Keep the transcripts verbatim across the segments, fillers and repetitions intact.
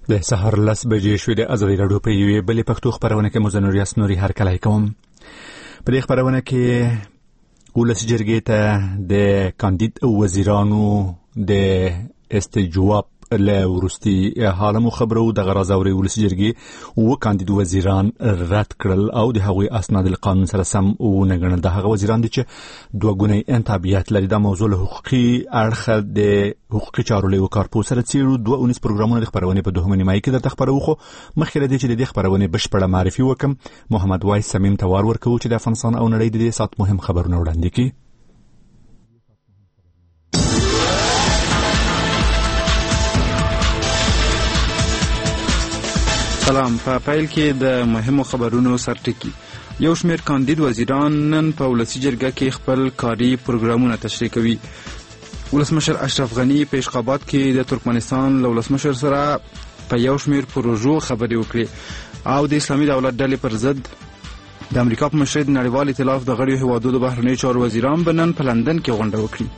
د سهار لس بجې شوې د ازادي راډیو په یوې بلې پښتو خپرونه کې مو نوریاس نوري هرکلی کوم. په دې خپرونه کې ولسي جرګې ته د کاندید وزیرانو د استجواب له ورستي حالمو خبرو د غراز اوري ولسي جرګې او کاندید وزیران رد کړل او د هغوی اسناد القانون سره سم او نه ګڼل. د هغه وزیران دي چې دوه ګونی انتابیت لري. د موضوع له حقوقي اړخ د حقوقي چارو له کارپو سره څیړو دوه اونیس پروګرامونه د خبرونه په دوهمه نیمایي کې درته خبرو خو مخکې لري چې د خبرونه بشپړه معرفي وکم. محمد وایس سمیم توار ورکو چې د افغانستان او نړۍ د دې سات مهم خبرونه وړاندې کړي. سلام. په پیل کې د مهمو خبرونو سرټکی. یو شمېر کاندید وزیران نن په ولسي جرګه کې خپل کاري پروګرامونه تشریح کوي. ولسمشر اشرف غنی په اشخابات کې د ترکمنستان له ولسمشر سره په یو شمېر پروژو خبرې وکړي او د اسلامي دولت ډلې پر ضد د امریکا په مشرۍ د نړیوال ائتلاف د غړیو هیوادونو د بهرنیو چارو وزیران به نن په لندن کې غونډه وکړي.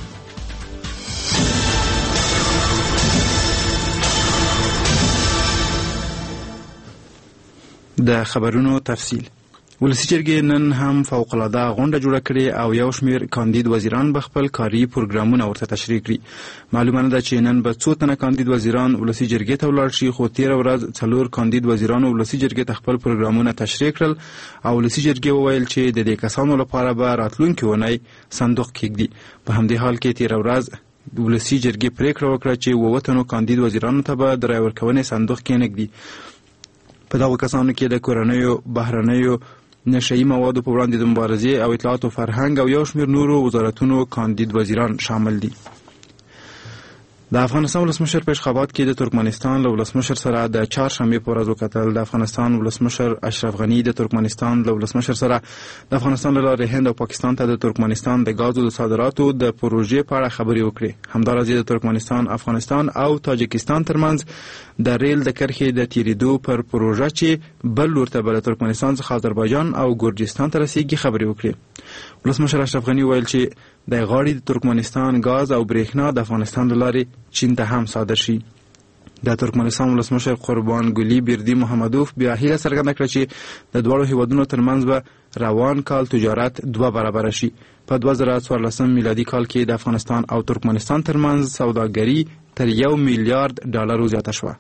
د خبرونو تفصیل. ولسي جرګې نن هم فوق العاده غونډه جوړه کړې او یو شمېر کاندید وزیران به خپل کاري پروګرامونه ورته تشریح کړي. معلومه ده چې نن به څو تنه کاندید وزیران ولسي جرګې ته ولاړ شي، خو تېره ورځ څلور کاندید وزیرانو ولسي جرګې ته خپل پروګرامونه تشریح کړل او ولسي جرګې وویل چې د دې کسانو لپاره به راتلونکي اونۍ صندوق کېږدي. په همدې حال کې تېره ورځ ولسي جرګې پریکړه وکړه چې اووه تنو کاندید وزیرانو ته به د رایې ورکونې صندوق کېنږدي. په دغو کسانو کې د کورنیو بهرنیو نشهیي موادو په وړاندې د مبارزې او اطلاعات او فرهنګ او یو شمېر نورو وزارتونو کاندید وزیران شامل دي. د افغانستان ولسمشر په اشخابات کې د ترکمنستان له ولسمشر سره د چهارشنبې په ورځ وکتل. د افغانستان ولسمشر اشرف غنی د ترکمنستان له ولسمشر سره د افغانستان له لارې هند او پاکستان ته د ترکمنستان د غازو د صادراتو د پروژې په اړه خبرې وکړې. همداراز د ترکمنستان، افغانستان او تاجکستان ترمنځ د ریل د کرښې د تیریدو پر پروژه چې بل لور ته به له ترکمنستان څخه آذربایجان او ګورجستان ته رسیږي خبرې وکړې. ولسمشر اشرف غنی ویل چې د غاړې د ترکمنستان غاز او برېښنا د افغانستان له لارې چین ته هم صادر شي. د ترکمنستان ولسمشر قربان ګلی بیردی محمدوف بیا هیله څرګنده کړه چې د دواړو هیوادونو ترمنځ به روان کال تجارت دوه برابره شي. په دوه زره څوارلسم میلادي کال کې د افغانستان او ترکمنستان ترمنځ سوداګري تر یو میلیارډ ډالرو زیاته شوه.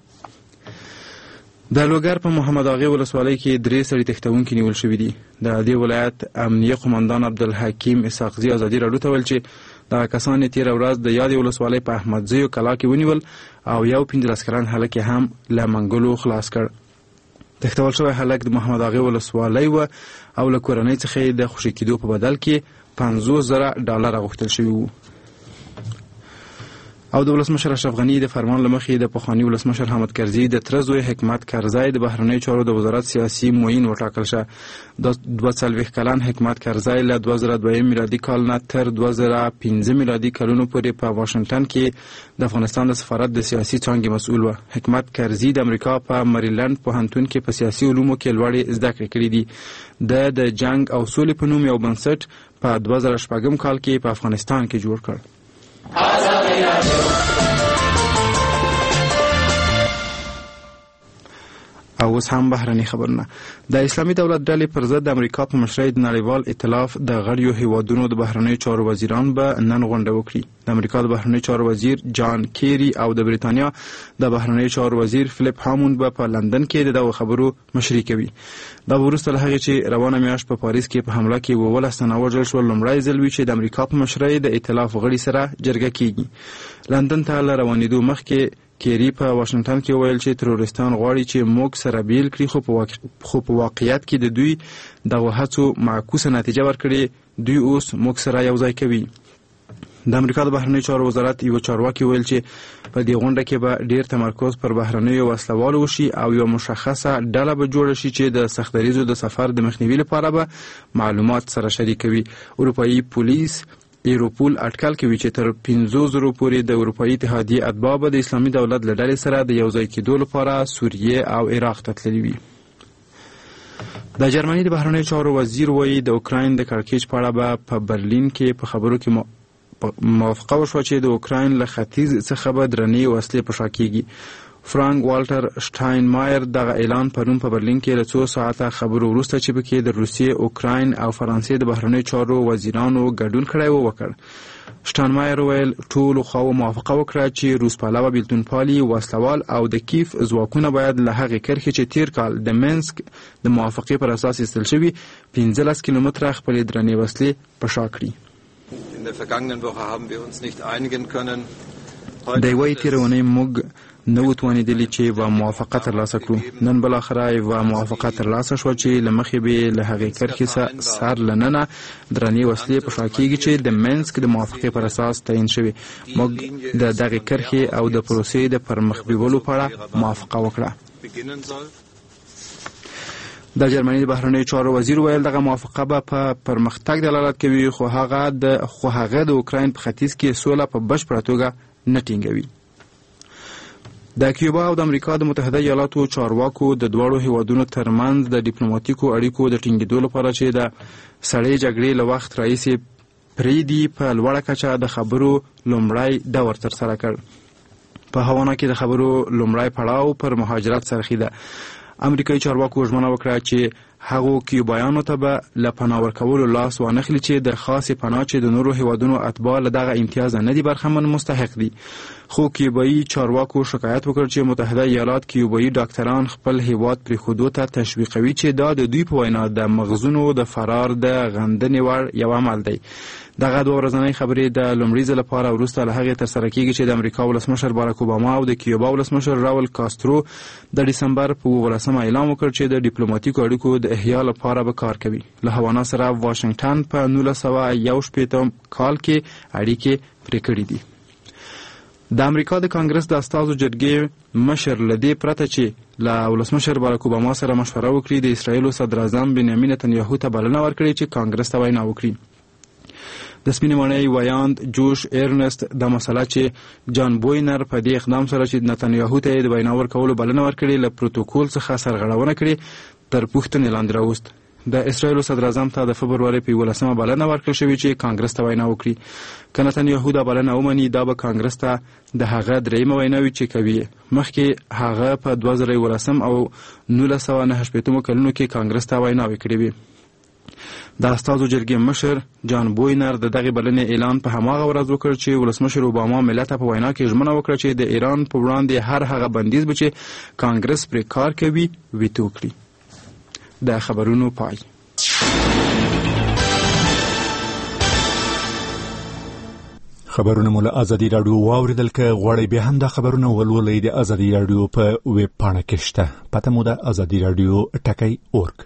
د لوګر په محمد اغه ولسوالۍ کې درې سړي تښتونکي نیول شوي دي. د دې ولایت امنیه قومندان عبدالحکیم اسحاقزي ازادي راډیو ته ویل چې دغه کسان یې تېره ورځ د یادې ولسوالۍ په احمدزیو کلا کې ونیول او یو پنځلس کلن هلک یې هم له منګلو خلاص کړ. تښتول شوی هلک د محمد اغه ولسوالۍ و او له کورنۍ څخه یې د خوشي کېدو په بدل کې پنځوس زره ډالره غوښتل شوي وو. او د ولسمشر اشرف غنی د فرمان له مخې د پخواني ولسمشر حامد کرزي د تره زوی حکمت کرزی د بهرنیو چارو د وزارت سیاسي معین وټاکل شه. د دوه څلوېښت کلن حکمت کرزی له دوه زره دویم میلادي کال نه تر دوه زره پنځه میلادي کلونو پورې په واشنګټن کې د افغانستان د سفارت د سیاسي څانګې مسؤل و. حکمت کرزي د امریکا په مریلند پوهنتون کې په سیاسي علومو کې لوړې زده کړې کړې دي. د د جنگ او سولې په نوم یو بنسټ په دوه زره شپږم کال کې په افغانستان کې جوړ کړ. او اوس هم بهرني خبرونه. د اسلامي دولت ډلې پر ضد د امریکا په مشرۍ د نړیوال ائتلاف د غړیو هیوادونو د بهرنیو چارو وزیران به نن غونډه وکړي. د امریکا د بهرنیو چارو وزیر جان کیری او د بریتانیا د بهرنیو چارو وزیر فلیپ هاموند به په لندن کې دغه خبرو مشري کوي. دا وروسته له هغې چې روانه میاشت په پاریس کې په حمله کې اوولس تنه وژل شول لومړی ځل وي چې د امریکا په مشرۍ د ائتلاف غړي سره جرګه کیږي. لندن ته له روانېدو مخکې کیری په واشنګټن کې ویل چې تروریستان غواړي چې موږ سره بیل کړي خو په واقع... خو په واقعیت کې د دوی دغه هڅو معکوسه نتیجه ورکړي. دوی اوس موږ سره یو ځای کوي. د امریکا د بهرنیو چارو وزارت یو چارواکي ویل چې په دې غونډه کې به ډیر تمرکز پر بهرنیو وسلوالو وشي او یو مشخصه ډله به جوړه شي چې د سختدریزو د سفر د مخنیوي لپاره به معلومات سره شریکوي. اروپایي پولیس ایروپول اټکل کوي چې تر پنځو زرو پورې د اروپایي اتحادیې اتباع به د اسلامي دولت له ډلې سره د یو ځای کېدو لپاره سوریې او عراق ته تللي وي. د جرمني د بهرنیو چارو وزیر وایي د اوکراین د کړکېچ په اړه به په برلین کې په خبرو کې موافقه وشوه چې د اوکراین له ختیځ څخه به درنې وسلې په شا کېږي. فرانک والټر شټاینمایر دغه اعلان پرون په برلین کې له څو ساعته خبرو وروسته چې پکې د روسیې، اوکراین او فرانسې د بهرنیو چارو وزیرانو ګډون کړی و وکړ. شټاینمایر ویل ټولو خواو موافقه وکړه چې روس پالوه بیلتون پالي، وسلوال او د کیف ځواکونه باید له هغې کرښې چې تیر کال د مینسک د موافقې پر اساس ایستل شوي پنځلس کیلومتره خپلې درنې وسلې په شا کړي. د یوې تېره اونۍ موږ نه و توانېدلي چې یوه موافقه ترلاسه کړو. نن بالاخره یوه موافقه ترلاسه شوه چې له مخې به له هغې کرښې سر له ننه درنې وسلې په شا کېږي چې د مینسک د موافقې پر اساس تعین شوې. موږ د دغې کرښې او د پروسې د پرمخ بیولو په اړه موافقه وکړه. د جرمني د بهرنیو چارو وزیر ویل دغه موافقه به په پرمختګ دلالت کوي، خو هغه د خو هغه د اوکراین په ختیځ کې سوله په بشپړه توګه نه ټینګوي. د کیوبا او د امریکا د متحده ایالاتو چارواکو د دواړو هیوادونو ترمنځ د ډیپلوماټیکو اړیکو د ټینګېدو لپاره چې د سړې جګړې له وخت راهیسې پریدي په لوړه کچه د خبرو لومړی دور ترسره کړ. په هاوانا کې د خبرو لومړی پړاو پر مهاجرت څرخي ده. امریکایي چارواکو ژمنه وکړه چې هغو کیوبایانو ته به له پناه ورکولو لاس وانخلي چې د خاصې پناه چې د نورو هیوادونو اتباع له دغه امتیاز نه دي برخمن مستحق دي. خو کیوبایي چارواکو شکایت وکړ چې متحده ایالات کیوبایي ډاکټران خپل هیواد پرېښودو ته تشویقوي چې دا د دوی په وینا د مغزونو د فرار د غندنې وړ یو عمل دی. دغه دوه ورځنۍ خبرې د لومړي ځل لپاره وروسته له هغې ترسره کېږي چې د امریکا ولسمشر باراک اوباما او د کیوبا ولسمشر راول کاسترو د ډسمبر په اوولسمه اعلان وکړ چې د ډیپلوماټیکو اړیکو د احیا لپاره به کار کوي. له هاوانا سره واشنګټن په نولس سوه یو شپېتم کال کې اړیکې پرې کړې دي. د امریکا د کانګرس د استازو جرګې مشر له دې پرته چې له ولسمشر باراک اوباما سره مشوره وکړي، د اسرایلو صدر اعظم بنیامین نتنیاهو ته بلنه ورکړې چې کانګرس ته وینا وکړي. د سپینې ماڼۍ ویاند جوش ایرنست د مسله چې جان بوینر په دې اقدام سره چې نتنیاهو ته د وینا ورکولو بلنه ورکړې له پروتوکول څخه سرغړونه کړې تر پوښتنې لاندې راوست. د اسرایلو صدر اعظم ته د فبروري په یولسمه بلنه ورکړل شوې چې کانګرس ته وینا وکړي. که نتنیاهو دا بلنه ومني دا به کانګرس ته د هغه درېیمه وینا وي چې کوي. مخکې هغه په دوه زره یولسم او نولس سوه نهه شپېتمو کلونو کې کانګرس ته ویناوې کړې وي. د استازو جرګې مشر جان بوینر د دغې بلنې اعلان په هماغه ورځ وکړ چې ولسمشر اوباما ملت ته په وینا کې ژمنه وکړه چې د ایران په وړاندې هر هغه بندیز به چې کانګرس پرې کار کوي ویتو کړي. د خبرونو پای. خبرونه مو له ازادي راډیو واوریدل. که غواړئ بیا هم دا خبرونه ولولئ د ازادي راډیو په ویب پاڼه کې شته. پته مو ده ازادي راډیو ټکی اورګ.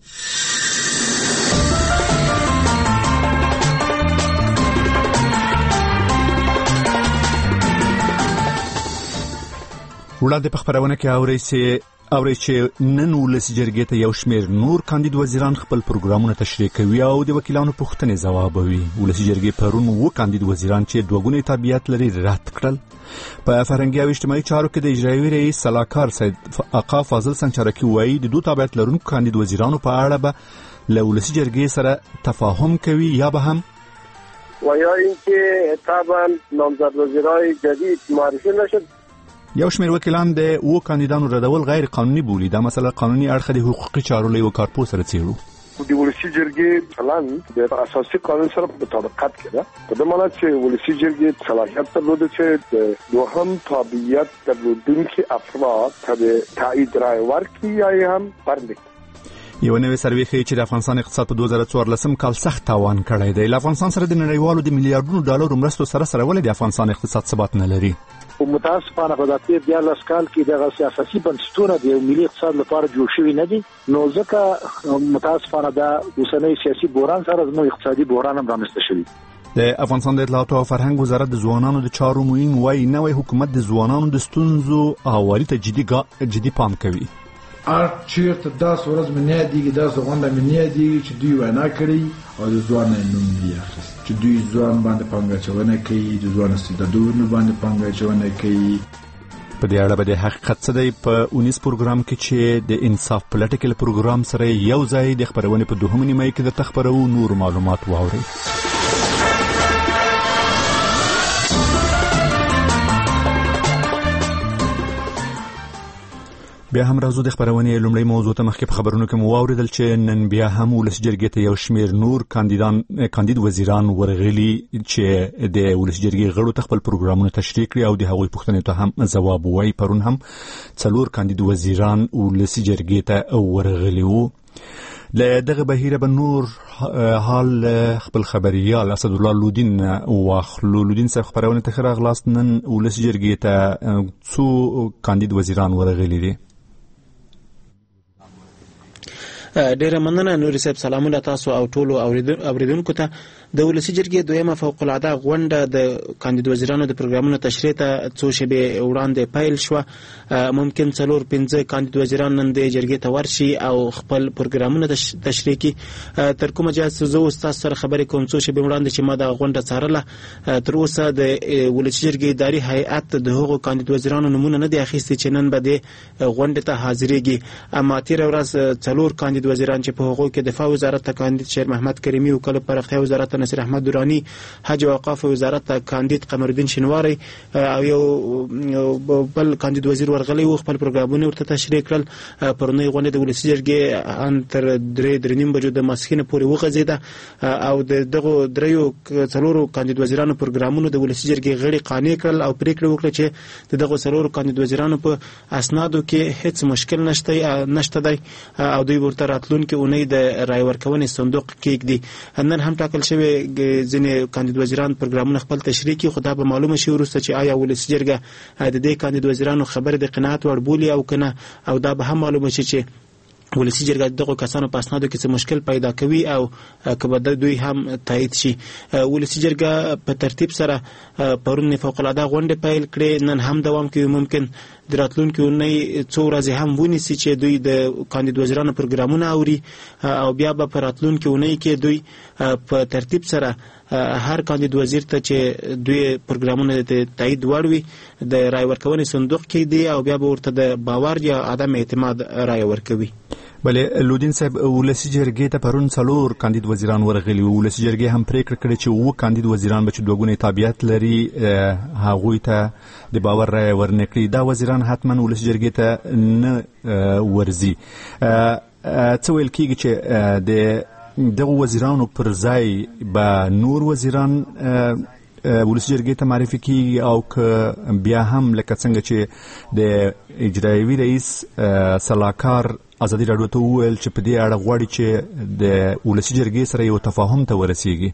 وړاندې په خبرونه کې اورئ چې اورئ چې نن ولسي جرګې ته یو شمېر نور کاندید وزیران خپل پروګرامونه تشریح کوي او د وکیلانو پوښتنې ځوابوي. ولسي جرګې پرون اووه کاندید وزیران چې دوه ګونې تابعیت لري رد کړل. په فرهنګي او اجتماعي چارو کې د اجرایوي رئیس سلاکار سید آقا فاضل سنچرکي وایي د دوه تابعیت لرونکو کاندید وزیرانو په اړه به له ولسي جرګې سره تفاهم کوي یا به هم و یا اینکه طبعا نامزد وزیرای جدید معرفی نشد. یو شمېر وکیلان د اووه کاندیدانو ردول غیر قانوني بولي. دا مسله قانوني اړخ د حقوقي چارو له یو کارپوه سره څېړو. د ولسي جرګې چلند د اساسي قانون سره په مطابقت کې ده. په دې معنی چې ولسي جرګې صلاحیت درلوده چې د دوهم تابعیت درلودونکي افراد ته تایید رای ورکړي یا هم برنډ. یو نوې سروې ښیي چې د افغانستان اقتصاد په دوه زره څوارلسم کال سخت تاوان کړی دی. له افغانستان سره د نړیوالو د میلیارډونو ډالرو مرستو سره سره ولې د افغانستان اقتصاد ثبات نه لري؟ متاسفانه په دغه دیارلس کال کې دغه سیاسي بنسټونه د ملي اقتصاد لپاره جوړ شوي نه دي. نو ځکه متاسفانه دا اوسنۍ سیاسي بحران سره زموږ اقتصادي بحران هم رامنځته شوی. د افغانستان د اطلاعات او فرهنګ وزارت د ځوانانو د چارو معین وایي نوی حکومت د ځوانانو د ستونزو حوالې ته جدي جدي پام کوي. ار چیرته داس ورځ مې نه دیږي داس غونډه مې نه دیږي چې دوی وینا کړی او د ځوان نوم یې اخیست چې دوی ځوان باندې پنګاچونه کوي، د ځوان استعدادونو باندې پنګاچونه کوي. په دې اړه به د حقیقت څه دی په اونیس پروګرام کې چې د انصاف پولیټیکل پروګرام سره یو ځای د خبرونې په دوهمه نیمه کې د تخبرو نور معلومات واوري. بیا هم راځو د خبرونې لومړی موضوع ته مخکې په خبرونو کې مو واوریدل چې نن بیا هم ولس جرګې ته یو شمیر نور کاندیدان کاندید وزیران ورغلي چې د ولس جرګې غړو ته خپل پروګرامونه تشریح کړي او د هغوی پوښتنې ته هم ځواب وایي. پرون هم څلور کاندید وزیران ولس جرګې ته ورغلي وو. له دغه بهیره به نور حال خپل خبريال اسد الله لودین واخلو. لودین صاحب خبرونه ته راغلاست. نن ولس جرګې ته څو کاندید وزیران ورغلي دي؟ ډیره مننه نوري صاحب. سلامونه تاسو او ټولو اوریدونکو ته. د ولسی جرګې دویمه فوق العاده غونډه د کاندید وزیرانو د پروګرامونو تشریح ته څو شپې وړاندې پیل شو. ممکن څلور پنځه کاندید وزیران نن د جرګې ته ورشي او خپل پروګرامونه تشریح کړي. تر کومه جهت زه استاد سره خبرې کوم څو شپې وړاندې چې ما د غونډه څارله، تر اوسه د ولسی جرګې اداري هیئت د هغو کاندید وزیرانو نمونه نه دي اخیستي چې نن به د غونډې ته حاضرېږي. اما تیر ورځ څلور کاندید وزیران چې په هغو کې دفاع وزارت ته کاندید شیر محمد کریمی، وکاله پراختیا وزارت ته نصیر احمد درانی، حج او اوقاف وزارت ته کاندید قمرالدین شینواری او یو بل کاندید وزیر ورغلی و خپل پروګرامونه ورته تشریح کړل. پرونی غونډه د ولسی جرګې ان تر درې درې نیم بجو د ماسخینه پورې وغځیده او د دغه دریو څلورو کاندید وزیرانو پروګرامونه د ولسی جرګې غړي قانع کړل او پریکړه وکړه چې د دغه څلورو کاندید وزیرانو په اسنادو کې هیڅ مشکل نشته نشته دی او دوی ورته راتلونکي اونۍ د رای ورکونې صندوق کېږدي. نن هم ټاکل شوی ځینې کاندید وزیران پروګرامونه خپل تشریح کړي، خو دا به معلومه شي وروسته چې آیا ولسی جرګه د دې کاندید وزیرانو خبرې د قناعت وړ بولي او کنه، او دا به هم معلومه شي چې ولسی جرګه دغه کسانو په اسنادو کې څه مشکل پیدا کوي او کبه دوی هم تایید شي. ولسی جرګه په ترتیب سره پرون فوق العاده غونډه پیل کړې، نن هم دوام کوي. ممکن د راتلونکي اونۍ څو ورځې هم ونیسي چې دوی د کاندید وزیرانو پروګرامونه اوري او بیا به په راتلونکي اونۍ کې دوی په ترتیب سره هر کاندید وزیر ته چې دوی پروګرامونه د تایید وړوي د رای ورکونې صندوق کې دی او بیا به ورته د باور یا عدم اعتماد رای ورکوي. بله لودین صاحب، ولسی جرګې ته پرون څلور کاندید وزیران ورغلي وو. ولسی جرګې هم پریکړه کړې چې اووه کاندید وزیران به چې دوه ګونې تابعیت لري هغوی ته د باور رای ورنکړي. دا وزیران حتما ولسی جرګې ته نه ورځي. څه ویل کېږي چې د دغه وزیرانو پر ځای به نور وزیران ولسی جرګې ته معرفي کیږي او که بیا هم لکه څنګه چې د اجرایوي رئیس صلاحکار ازادي راډیو ته وویل چې په دې اړه غواړي چې د ولسی جرګې سره یو تفاهم ته ورسیږي.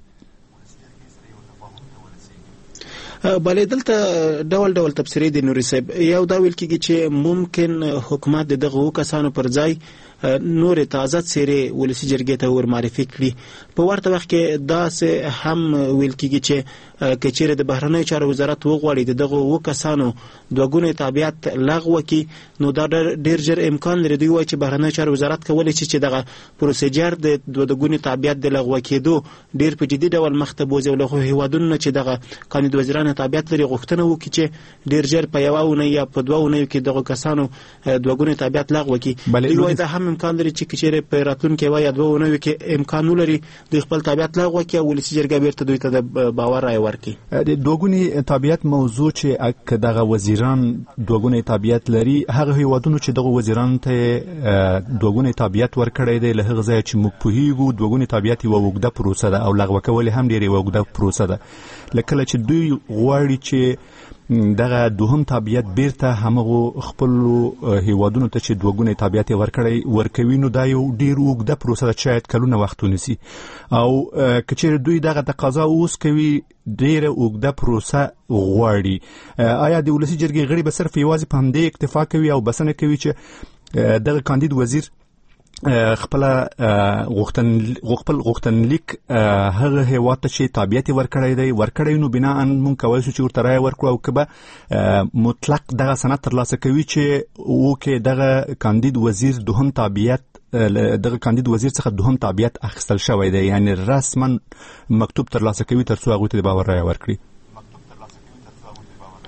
بلې دلته ډول ډول تفسیرې دي نوري صاحب. یو دا ویل کېږي چې ممکن حکومت د دغه کسانو پر ځای نور تازه څیرې ولسی جرګې ته ور معرفي کړي. په ورته وخت کې داسې هم ویل کېږي چې که چیرې د بهرنیو چارو وزارت وغواړي د دغه اووه کسانو دوه ګونې تابعیت لغوه کړي، نو دا ډېر ژر امکان لري دوی وایي چې بهرنیو چارو وزارت کولی شي چې دغه پروسیجر د دوه ګونې تابعیت د لغوه کېدو ډېر په جدي ډول مخته بوځي او له هغو هېوادونو نه چې دغه کاندید وزیران تابعیت لري غوښتنه وکړي چې ډېر ژر په یوه اونۍ یا په دوه اونیو کې دغه کسانو دوه ګونې تابعیت لغوه کړي. دوی وایي دا هم امکان لري چې چیرې په راتلونکي وای دوه اونیو کې امکان ولري دوی خپل تابعیت لغوه کړي او ولسی جرګه بیرته دوی ته د باور رای ورکړي. د دوه ګونې تابعیت موضوع چې دغه وزیران دوه ګونې تابعیت لري، هغه هیوادونو چې دغه وزیران ته دوه ګونې تابعیت ورکړی دی له هغه ځایه چې موږ پوهیږو دوه ګونې تابعیت یوه اوږده پروسه ده او لغوه کول هم ډېر یوه اوږده پروسه ده. له کله چې دوی غواړي چې دغه دوهم تابعیت بیرته همغو خپلو هیوادونو ته چې دوه ګونې تابعیت ورکړی ورکوي، نو دا یو ډېر اوږده پروسه ده چې شاید کلونه وخت ونیسي. او که چیرې دوی دغه تقاضا اوس کوي ډېره اوږده پروسه غواړي، آیا د ولسی جرګې غړي به صرف یوازې په همدې اکتفا کوي او بسنه کوي چې دغه کاندید وزیر خپل غوښتن خپل غوښتنلیک هغه هیواد ته چې تابعیت ورکړی دی ورکړی، نو بنا مونږ کولی شو چې ورته رایه ورکړو او که به مطلق دغه سند ترلاسه کوي چې وکې دغه کاندید وزیر دوهم تابعیت دغه کاندید وزیر څخه دوهم تابعیت اخیستل شوی دی، یعنی رسما مکتوب ترلاسه کوي تر څو هغوی ته د باور رایه ورکړي.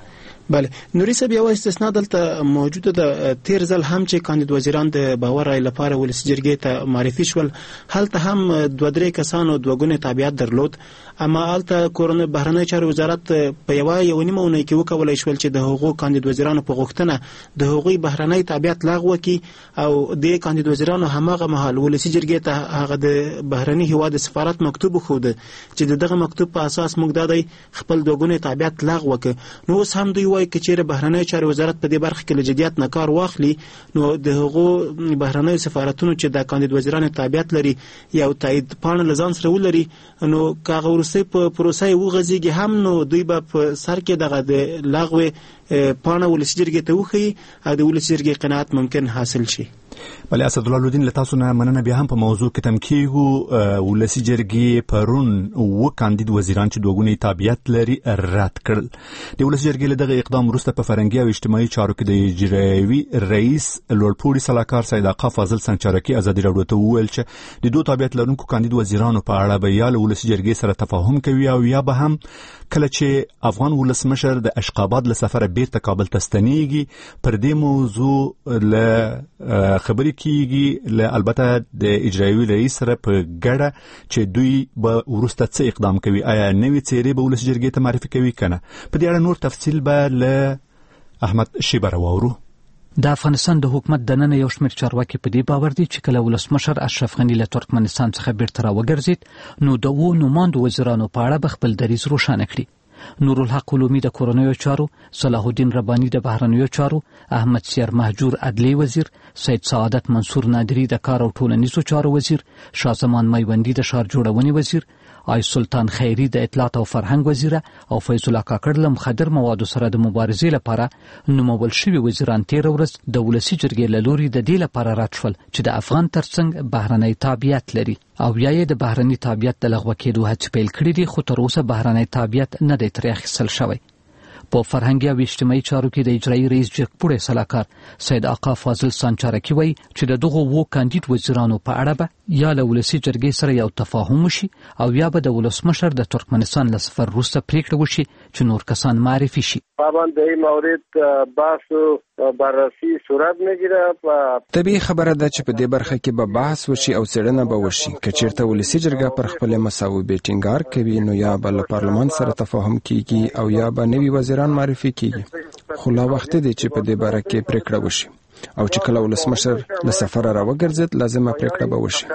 بله نوري صاحب یو استثناء دلته موجوده ده. تیر ځل هم چې کاندید وزیران د باور رای لپاره ولسی جرګې ته معرفي شول هلته هم دوه درې کسانو دوه ګونې تابعیت درلود، اما هلته کورونه بهرنی چارو وزارت په یو یو نیمه اونۍ کې وکولای شول چې د هغو کاندید وزیرانو په غوښتنه د هغوی بهرنی تابعیت لغوه کړي او د کاندید وزیرانو هماغه مهال ولسی جرګې ته هغه د بهرنی هیواد سفارت مکتوب خوده چې دغه مکتوب په اساس موږ د خپل دوه ګونې تابعیت لغوه کړ. نو اوس هم دوی وایي چې چیرې بهرنی چارو وزارت په دې برخه کې له جدیت نه کار واخلي نو د هغو بهرنی سفارتونو چې د کاندید وزیرانو تابعیت لري یو تایید پاڼه لزان سره ولري نو کاغه ورسې په پروسه وغځيږي هم نو دوی به په سر کې دغه د لغوه پاڼه ولسی جرګې ته وخی او د ولسی جرګې قناعت ممکن حاصل شي. بله اسدالله الدین له تاسو نه مننه. بیا هم په موضوع کې تم کېږو. ولسی جرګې پرون و کاندید وزیران چې دوه ګونې تابعیت لري رد کړل. د ولسی جرګې له دغه اقدام وروسته په فرهنګي او اجتماعي چارو کې د اجرایوي رئیس لوړپوړي سلاکار سید آقا فاضل سنچارکي ازادي راډیو ته وویل چې د دوه تابعیت لرونکو کاندید وزیرانو په اړه به یا له ولسی جرګې سره تفاهم کوي او یا به هم کله چې افغان ولسمشر د اشقاباد له سفره بیرته کابل ته ستنیږي پر دې موضوع له خبرې کیږي له البته د اجرایوي رئیس سره په ګډه چې دوی به وروسته څه اقدام کوي، آیا نوې څیرې به ولسی جرګې ته معرفي کوي کنه. په دې اړه نور تفصیل به له احمد شیبر واورو. د افغانستان د حکومت دننه یو شمېر چارواکي په دې باور دي چې کله ولسمشر اشرف غني له ترکمنستان څخه بیرته راوګرځید نو د و نوماندو وزیرانو په اړه به خپل دریځ روښانه کړي. نورالحق علومي د کورنیو چارو، صلاح الدین رباني د بهرنیو چارو، احمد سیر مهجور عدلی وزیر، سید سعادت منصور نادری د کار او ټولنیزو چارو وزیر، شاه زمان میوندی د ښار جوړونې وزیر، آی سلطان خیری د اطلاعات او فرهنګ وزیر او فیض الله کاکړ له مخدر موادو سره د مبارزې لپاره نومول شوي وزیران تیر ورځ د ولسی جرګې له لوري د دې لپاره رد شول چې د افغان ترڅنګ بهرنی تابعیت لري او یا یې د بهرنی تابعیت د لغوه کېدو هڅې پیل کړې دي، خو تر اوسه بهرنی تابعیت نه دی ترې اخیستل شوی. په فرهنګي او اجتماعي چارو کې د اجرایي رئیس جګپوړی سلاکار سید آقا فاضل سانچارکي وایي چې د دغو وو کاندید وزیرانو په اړه به یا له ولسی جرګې سره یو تفاهم وشي او یا به د ولسمشر د ترکمنستان له سفر وروسته پریکړه وشي چې نور کسان معرفي شي. باندې این مورد بحث بررسی صورت میگیره. طبیعي خبره ده چې په دې برخه کې به بحث وشي او څېړنه به وشي. که چیرته ولسی جرګه پر خپل مساوي ټینګار کوي نو یا به له پارلمان سره تفاهم کیږي او یا به نوي وزیران معرفي کیږي. خو لا وخت دی چې په دې باره کې پریکړه وشي او چې کله ولسمشر له سفر راوګرځید لازمه پریکړه به وشي.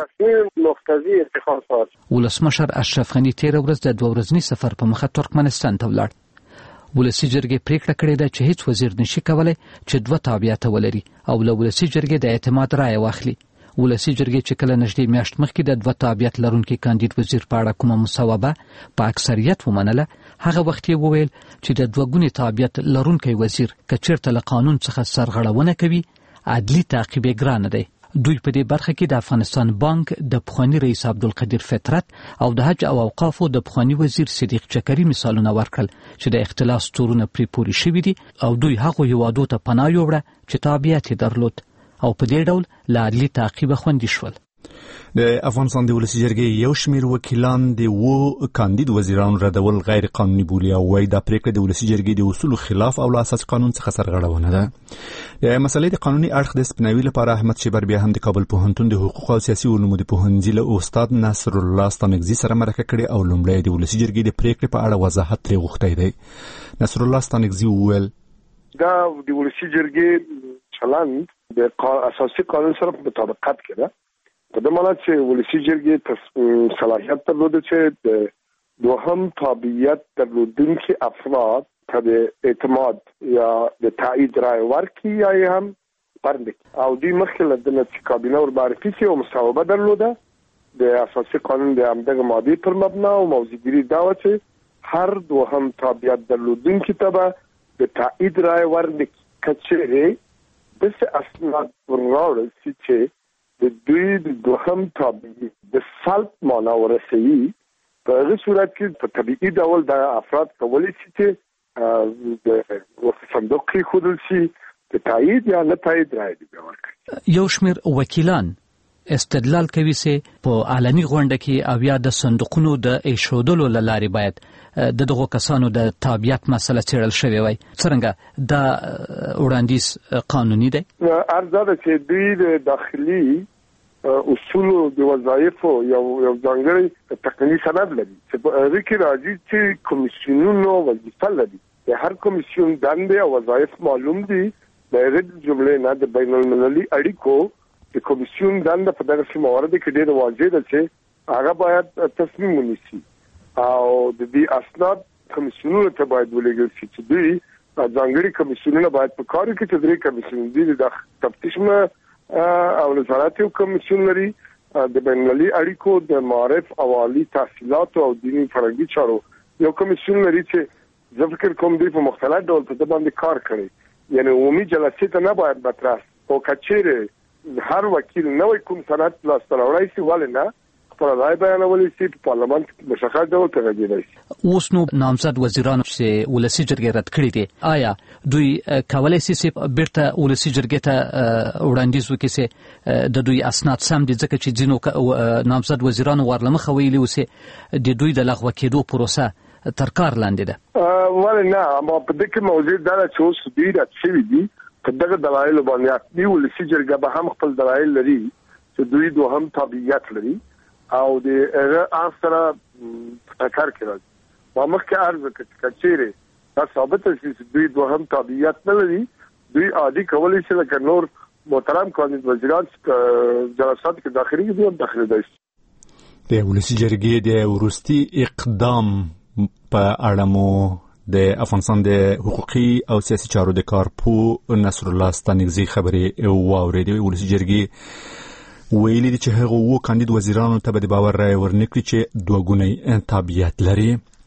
ولسمشر اشرف غني تیر ورځ د دوه ورځني سفر په مخه ترکمنستان ته ولاړ. ولسی جرګې پریکړه کړې ده چې هیڅ وزیر نشي کولای چې دوه تابعیت ولري او له ولسی جرګې د اعتماد رائے واخلي. ولسی جرګې چې کله نږدې میاشت مخکې د دوه تابعیت لرونکي کاندید وزیر په اړه کومه مصوبه په اکثریت ومنله، هغه وخت یې وویل چې د دوه ګونې تابعیت لرونکی وزیر که چیرته له قانون څخه سرغړونه کوي عدلي تعقیب یې ګرانه دی. دوی په دې برخه کې د افغانستان بانک د پخوانی رئیس عبدالقدیر فطرت او د حج او اوقافو د پخوانی وزیر صدیق چکري مثالونه ورکړل چې د اختلاس تورونه پرې پوري شوي دي او دوی هغو هیوادو ته پناه یووړه چې تابعیت یې درلود او په دې ډول له عدلي تعقیبه خوندي شول. د افغانستان د ولسی جرګې یو شمېر وکیلان د و کاندید وزیرانو ردول غیر قانوني بولي او وايي دا پریکړه د ولسی جرګې د اصولو خلاف او له اساسي قانون څخه سرغړونه ده. د مسلې د قانوني اړخ د سپناوي لپاره احمد شیبر بیا هم د کابل پوهنتون د حقوق او سیاسي علومو د پوهنځي له استاد نصر الله ستانکزي سره مرکه کړې او لومړی د ولسی جرګې د پریکړې په اړه وضاحت ترې غوښتی دی. نصر الله ستانکزي وویل دا د ولسی جرګې چلند د اساسي قانون سره په مطابقت کې ده. په دې معنی چې ولسی جرګې صلاحیت درلوده چې د دوهم تابعیت درلودونکي افراد ته د اعتماد یا د تایید رائے ورکړي یا هم پرند او دوی مخکې له دې چې کابینه ور معرفي شي او مصوبه درلوده د اساسي قانون د همدغه ماده پر مبنا او موضوعګری دا و چې هر دوهم تابعیت درلودونکي ته د تایید رائے ورکړي کچېره د اسناد ورول چې د دوی د دوهم تابعیت د سلط معنا ورسوي. په هغه صورت کې په طبيعي ډول د افراد کولی شي چې د صندوق کې خودل شي د تایید یا نه تایید راځي ورکړي. یو شمېر وکیلان استدلال کوي چې په علني غونډه کې او یا د صندوقونو د ایښودلو له لارې باید د دغو کسانو د تابعیت مسله څېړل شوې وای. څرنګه دا وړاندیز قانوني دی؟ ارزاده چې دوی د داخلي اصول د وظایفو یو یو ځانګړی تقنیني سند لري چې په هغه کې راځي چې کمیسیونونو وظیفه لري. د هر کمیسیون دنده او وظایف معلوم دي. د هغې جملې نه د بین المللي اړیکو د کمیسیون دنده په دغه موارد کې ډېره واضح ده چې هغه باید تصمیم ونیسي او د دې اسناد کمیسیونونو ته باید ولېږل شي چې دوی ځانګړي کمیسیونونه باید په کار کې چې درې کمیسیون دي د تفتیش او نظارت یو کمیسیون لري د بین المللي اړیکو د معارف او عالي تحصیلاتو او دیني فرهنګي چارو یو کمیسیون لري چې زه فکر کوم دوی په مختلف ډول په دې باندې کار کوي. یعنی عمومي جلسې ته نه باید مطرح او کچېره هر وکیل نوې کوم سند لاسته راوړی شي ولې نه پر راي بیانول شي په پارلمان مشخص ډول تغیر شي. اوس نو نامزد وزیرانو چې ولسی جرګې رد کړی دي آیا دوی کولای شي چې بیرته ولسی جرګې ته وړاندیز وکړي چې د دوی اسناد سم دي ځکه چې ځینو نامزد وزیرانو ورلمخه ویلي وسه د دوی د لغوه کېدو پروسه تر کار لاندې ده؟ ولې نه اما په دې کې موضوع دا چې اوس دوی راځي دي په دغه دلایل باندې دی ولسی جرګه به هم خپل دلایل لري چې دوی دوه هم تابعیت لري او د هغه اثر تکرار کړل. ما مخکې عرض کړ چې دا ثابت شي چې دوی دوه هم تابعیت نه لري. دوی عادي کولی شي لکه نور محترم کاندید وزیران جلسات کې داخلي دي هم داخلي دي. د ولسی جرګې د ورستي اقدام په اړه مو د افغانستان د حقوقي او سیاسي چارو د کارپو نصر الله ستانکزي خبرې واورېدې. ولسی جرګې ویلي دي چې هغه وو کاندید وزیرانو ته به د باور رای ورنکړي چې دوه ګونی تابعیت لري.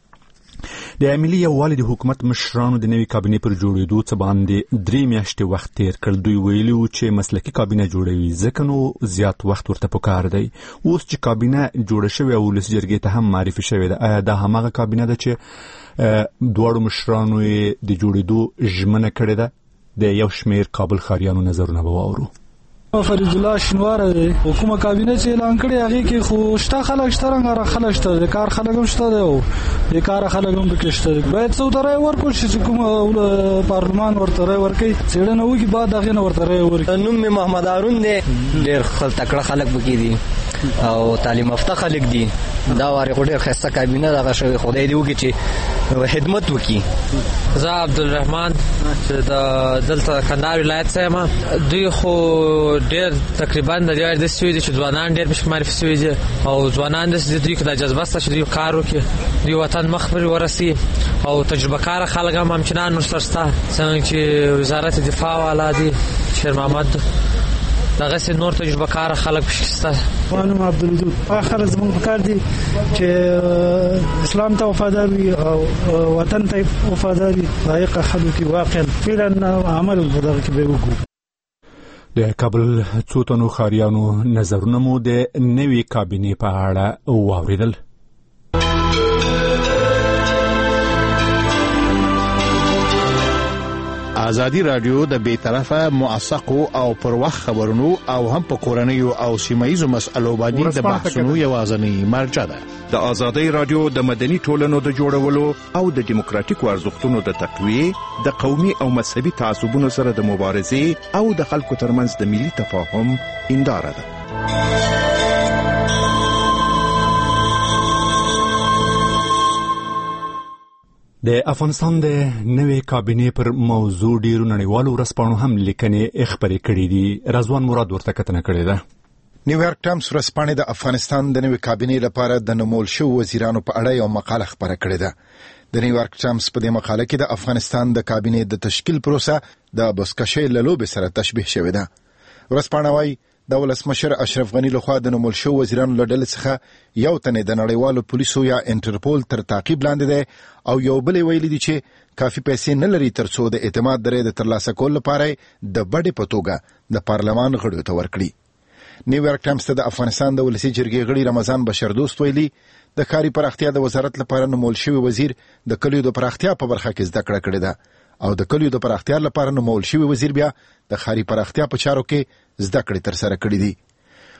د ملي یووالي د حکومت مشرانو د نوي کابینې پر جوړېدو څه باندې درې میاشتې وخت تیر کړ. دوی ویلي وو چې مسلکي کابینه جوړوي ځکه نو زیات وخت ورته پکار دی. اوس چې کابینه جوړه شوې او ولسي جرګې ته هم معرفي شوې ده آیا دا هماغه کابینه ده چې دواړو مشرانو یې د جوړېدو ژمنه کړې ده؟ د یو شمېر کابل ښاریانو نظرونه به واورو. فرید الله شنوار دی حکومت کابینه چې اعلان کړی هغه کې خو شته خلک شته رنګ را خلک شته د کار خلک هم شته او د کار خلک هم پکې شته. باید څو درای ورکول شي چې کوم پارلمان ورته راي ورکړي څېړنه وکړي بعد هغه نه ورته راي ورکړي. نوم می محمد هارون دی ډېر خپل تکړه خلک پکې دي او تعلیم یافته خلک دي. دا واره ډېر خسته کابینه دا شوی خدای دی وکړي چې خدمت وکړي. زه عبدالرحمن چې د دلته کندهار ولایت څخه دوی خو ډېر تقریبا د دې د سوي چې ځوانان ډېر بشمار فسوي دي او ځوانان د دې د جذبه ست چې کار وکړي دی وطن مخبر ورسي او تجربه کار خلک هم همچنان نورسرستا څنګه چې وزارت دفاع والا دي شیر محمد دغه سي نور تجربه کار خلک پښسته. قانون عبدالودود اخر زمون کار دي چې اسلام ته وفادار وي او وطن ته وفادار وي لایق خلک واقعا فعلا عمل بدغه کې به وکړو. د کابل څو تنو ښاریانو نظرونه مو د نوي کابینې په اړه واورېدل. ازادي رادیو د بې طرفه موثقو او پر وخت خبرونو او هم په کورنیو او سیمایي مسألو باندې د بحثونو یوازینی مرجع ده. د ازادي رادیو د مدني ټولنو د جوړولو او د دیموکراتیکو ارزښتونو د تقویه د قومي او مذهبي تعصبونو سره د مبارزې او د خلکو ترمنځ د ملي تفاهم هنداره ده. د افغانستان د نوې کابینې پر موضوع ډیرو نړیوالو ورځپاڼو هم لیکنې خپرې کړې دي. رضوان مراد ورته کتنه کړې ده. نیویارک ټایمز ورځپاڼې د افغانستان د نوې کابینې لپاره د نومول شو وزیرانو په اړه یو مقاله خپره کړې ده. د نیویارک ټایمز په دې مقاله کې د افغانستان د کابینې د تشکیل پروسه د بسکشې له لوبې سره تشبیه شوې ده. ورځپاڼه وايي د ولسمشر اشرف غنی لخوا د نومول شو وزیرانو له ډلې څخه یو تنه د نړیوالو پولیسو یا انټرپول تر تعقیب لاندې دی او یو بل ویلي دي چې کافي پیسې نه لري ترڅو د اعتماد درې د ترلاسه کول لپاره د بډې په توګه د پارلمان غړو ته ورکړي. نیویارک ټایمز ته د افغانستان د ولسی جرګې غړي رمضان بشردوست ویلي د کاري پراختیا د وزارت لپاره نومول شوی وزیر د کلیو د پراختیا په برخه کې زده کړه کړې ده او د کلیو د پراختیا لپاره نومول شوی وزیر بیا د خاري پراختیا په چارو کې زده کړې تر سره کړې دي.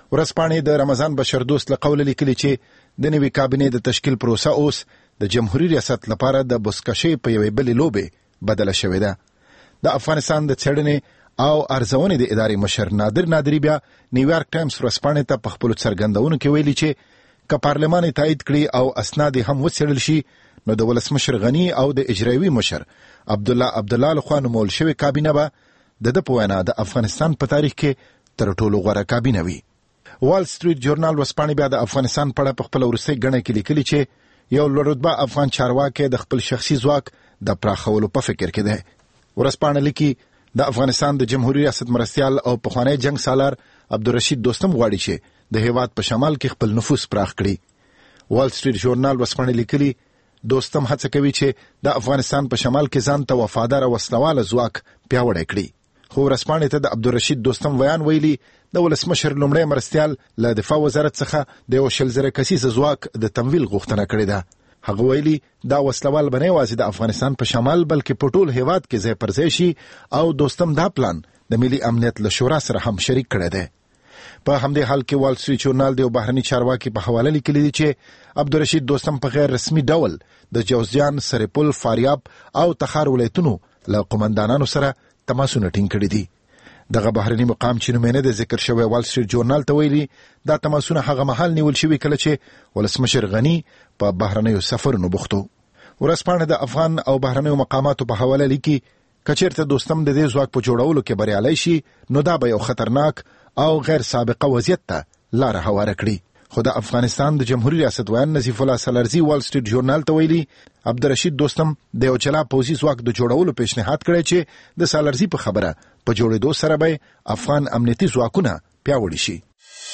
ورځپاڼې د رمضان بشردوست له قوله لیکلي چې د نوي کابینې د تشکیل پروسه اوس د جمهوریت ریاست لپاره د بسکشۍ په یوې بلې لوبې بدله شوې ده. د افغانستان د څېړنې او ارزونې د ادارې مشر نادر نادری بیا نیویارک ټایمز ورځپاڼې ته په خپلو څرګندونو کې ویلي چې که پارلمان تایید کړي او اسناد هم وڅېړل شي نو د ولسمشر غنی او د اجرایوي مشر عبدالله عبدالله لخوا نومول شوې کابینه به د ده په وینا د افغانستان په تاریخ کې تر ټولو غوره کابینه وي. وال سټریټ جورنال ورځپاڼې بیا د افغانستان په اړه په خپله وروستۍ ګڼه کې لیکلي چې یو لوړ رتبه افغان چارواکی د خپل شخصي ځواک د پراخولو په فکر کې دی. ورځپاڼه لیکي د افغانستان د جمهوریت ریاست مرستیال او پخوانی جنگ سالار عبدالرشید دوستم غواړي چې د هیواد په شمال کې خپل نفوذ پراخ کړي. وال سټریټ جورنال ورځپاڼه لیکلي دوستم هڅه کوي چې د افغانستان په شمال کې ځان ته وفادار او وسلواله ځواک پیاوړی کړي. خو ورځپاڼې ته د عبدالرشید دوستم ویان ویلي د ولسمشر لومړی مرستیال له دفاع وزارت څخه د یو شل زره کسیزه ځواک د تمویل غوښتنه کړې ده. هغه ویلي دا وسلوال به نه یوازې د افغانستان په شمال بلکې په ټول هیواد کې ځای پر ځای شي او دوستم دا پلان د ملي امنیت له شورا سره هم شریک کړی دی. په همدې حال کې وال سټریټ جورنال د یو بهرني چارواکي په حواله لیکلي دي چې عبدالرشید دوستم په غیر رسمي ډول د جوزجان، سرپل، فاریاب او تخار ولایتونو له قومندانانو سره تماسونه ټینګ کړي دي. دغه بهرني مقام چې نوم یې نه دی ذکر شوی وال سټریټ جورنال ته ویلي دا تماسونه هغه مهال نیول شوي کله چې ولسمشر غنی په بهرنیو سفرونو بوخت و. ورځپاڼه د افغان او بهرنیو مقاماتو په حواله لیکي که چېرته دوستم د دې ځواک په جوړولو کې بریالی شي نو دا به یو خطرناک او غیر سابقه وضعیت ته لاره هواره کړي. خو د افغانستان د جمهوریت ریاست ویان نظیف الله سالارزي وال سټریټ جورنال ته ویلي عبدالرشید دوستم د یو جلا پوځي ځواک د جوړولو پیشنهاد کړی چې د سالارزي په خبره په جوړېدو سره به افغان امنیتي ځواکونه پیاوړي شي.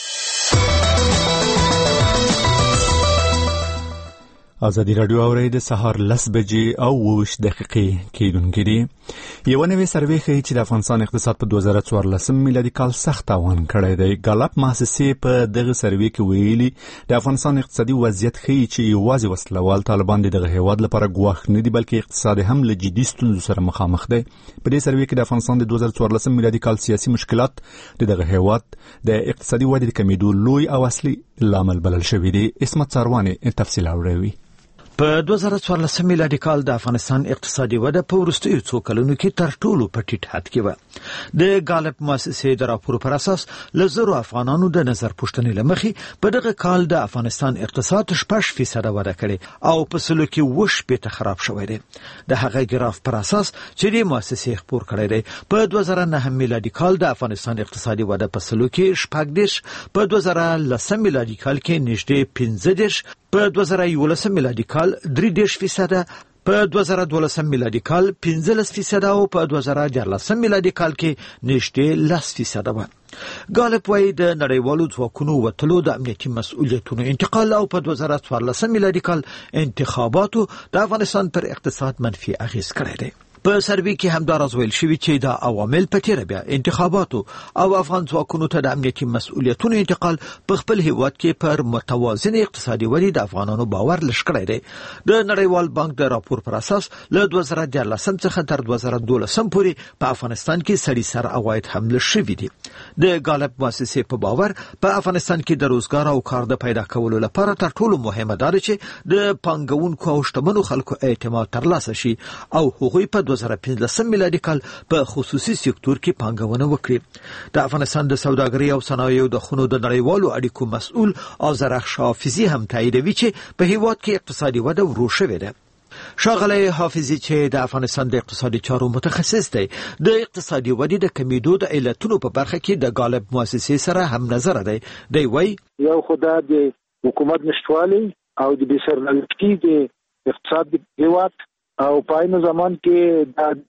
ازادي راډیو اوري د سهار لس بجې او ووش دقیقې کېدونکې دي. یو نوې سروې ښیي چې د افغانستان اقتصاد په دوه زره څوارلسم میلادي کال سخت تاوان کړی دی. ګالپ محاسسې په دغه سروې کې ویلي د افغانستان اقتصادي وضعیت ښیي چې یوازې وسلوال طالبان دغه هیواد لپاره ګواښ نه دي بلکې اقتصاد هم له جدي ستونزو سره مخامخ دی. په دې سروې کې د افغانستان د دوه زره څوارلسم میلادي کال سیاسي مشکلات د دغه هیواد د اقتصادي ودې د کمیدو لوی او اصلي لامل بلل شوی دی. اسمت ساروانې تفصیل اوري. په دوه زره څوارلسم میلادي کال د افغانستان اقتصادي وده په وروستیو څو کلونو کې تر ټولو په ټیټ حد کې وه. د ګالپ مؤسسې د راپور پر اساس له زرو افغانانو د نظر پوښتنې له مخې په دغه کال د افغانستان اقتصاد شپږ فیصده وده کړې او په سلو کې اووه شپېته خراب شوی دی. د هغه ګراف پر اساس چې د مؤسسې خپور کړی دی په دوه زره نهم میلادي کال د افغانستان اقتصادي وده په سلو کې شپږ دېرش، په دوه زره لسم میلادي کال کې نږدې پنځه دېرش، په دوه زره یولسم میلادي کال درې دېرش فیصده، په دوه زره دولسم میلادي کال پنځلس فیصده او په دوه زره دیارلسم میلادي کال کې نږدې لس فیصده وه. ګالپ وايي د نړیوالو ځواکونو وتلو د امنیتي مسؤلیتونو انتقال او په دوه زره څوارلسم میلادي کال انتخاباتو د افغانستان پر اقتصاد منفي اغیز کړی دی. په سروې کې همداراز ویل شوي چې دا عوامل په تیره بیا انتخاباتو او افغان ځواکونو ته د امنیتي مسؤلیتونو انتقال په خپل هیواد کې پر متوازن اقتصادي ودې د افغانانو باور لږ کړی دی. د نړیوال بانک د راپور پر اساس له دوه زره دیارلسم څخه تر دوه زره دولسم پورې په افغانستان کې سړي سر عواید هم لږ شوي دي. د ګالپ مؤسسې په باور په افغانستان کې د روزګار او کار د پیدا کولو لپاره تر ټولو مهمه دا ده چې د پانګونکو او شتمنو خلکو اعتماد ترلاسه شي او هغوی په دوه زره پنځلسم میلادي کال په خصوصي سکتور کې پانګونه وکړي. د افغانستان د سوداګرۍ او صنایعو د خونو د نړیوالو اړیکو مسؤل آذرخش حافظي هم تاییدوي چې په هیواد کې اقتصادي وده ورو شوې ده. ښاغلی حافظي چې د افغانستان د اقتصادي چارو متخصص دی د اقتصادي ودې د کمیدو د علتونو په برخه کې د ګالپ مؤسسې سره هم نظر دی. دی وایي یو خدا د حکومت نشټوالي او د بېسرنالتي د اقتصاد د هیواد او پاینو زمان کې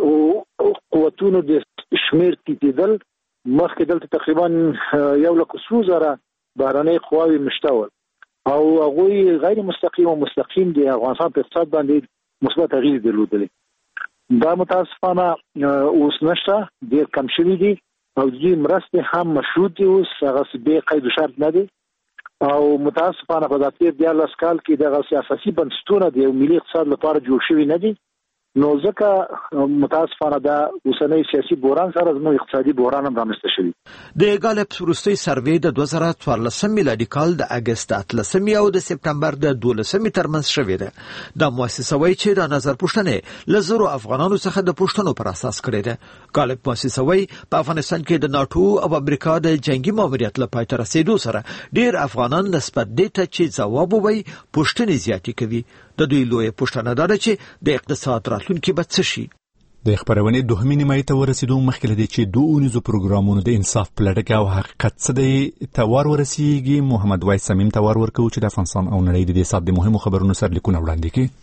د قوتونو د شمیر ټیټېدل مخکې دلته تقریبا یو لک څو زره بهرنۍ قواوې مشتول او هغوی غیر مستقیم او مستقیم د افغانستان په اقتصاد باندې مثبت اغیز درلودلی. دا متاسفانه اوس نشته، ډېر کم شوي دي او دوی مرستې هم مشروط دي، اوس هغسې بې قید و شرط نه دي او متاسفانه په دا تېر دیارلس کال کې دغه سیاسي بنسټونه د یو ملي اقتصاد لپاره جوړ شوي نه دي نو ځکه متاسفانه دا اوسنۍ سیاسي بحران سره زموږ اقتصادي بحران هم رامنځته شوی. د غالب وروستي سروې د دوه زره څوارلسم میلادي کال د اگست اتلسم او د سپتمبر د دولسم ترمنځ شوې ده. د مؤسسه وایي چې د نظر پوښتنې لزرو افغانانو څخه د پوښتنو پر اساس کړې ده. غالب مؤسسه وایي په افغانستان کې د ناتو او امریکا د جنگي ماموریت لپاره تر رسیدو سره ډیر افغانان نسبت دې ته چې ځواب وایي پوښتنې زیاتې کوي. د دوی لوی پوښتنه ده چې د اقتصاد راتلونکي به څه شي. د خبرونې دوهمې نیمایي ته ورسېدو مخکې له دې چې دوه اونیزو پروګرامونو د انصاف په لړ کې او حقیقت څه دی ته ور ورسیږي، محمد وایس سمیم ته ور ورکوو چې د افغانستان او نړۍ د دې ساعت د مهمو خبرونو سرلیکونه وړاندې کړي.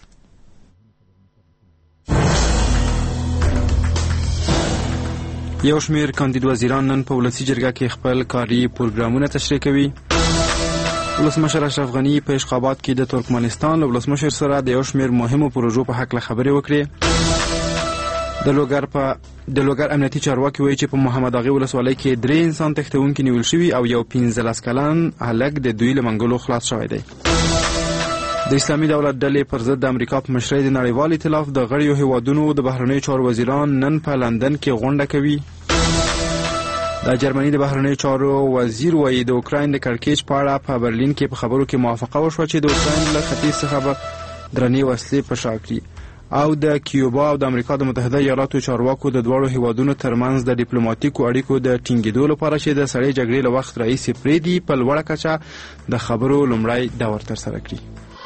یو شمېر کاندید وزیران نن په ولسي جرګه کې خپل کاري پروګرامونه تشریح کوي. ولسمشر اشرف غني په اشخابات کې د ترکمنستان له ولسمشر سره د یو شمېر مهمو پروژو په حق له خبرې وکړې. د لوګر په د لوګر امنیتي چارواکي وایي چې په محمد اغا ولسوالۍ کې درې انسان تښتونکي نیول شوي او یو پنځلس کلن هلک د دوی له منګولو خلاص شوی دی. د اسلامي دولت ډلې پر ضد د امریکا په مشرۍ د نړیوال ائتلاف د غړیو هیوادونو د بهرنیو چارو وزیران نن په لندن کې غونډه کوي. د جرمني د بهرنیو چارو وزیر وایي د اوکراین د کړکېچ په اړه په برلین کې په خبرو کې موافقه وشوه چې د اوکراین له ختیځ څخه به درنې وسلې په شا کړي. او د کیوبا او د امریکا د متحده ایالاتو چارواکو د دواړو هیوادونو ترمنځ د ډیپلوماټیکو اړیکو د ټینګېدو لپاره چې د سړې جګړې له وخت راهیسې پرې دي په لوړه کچه د خبرو لومړی دور ترسره کړي.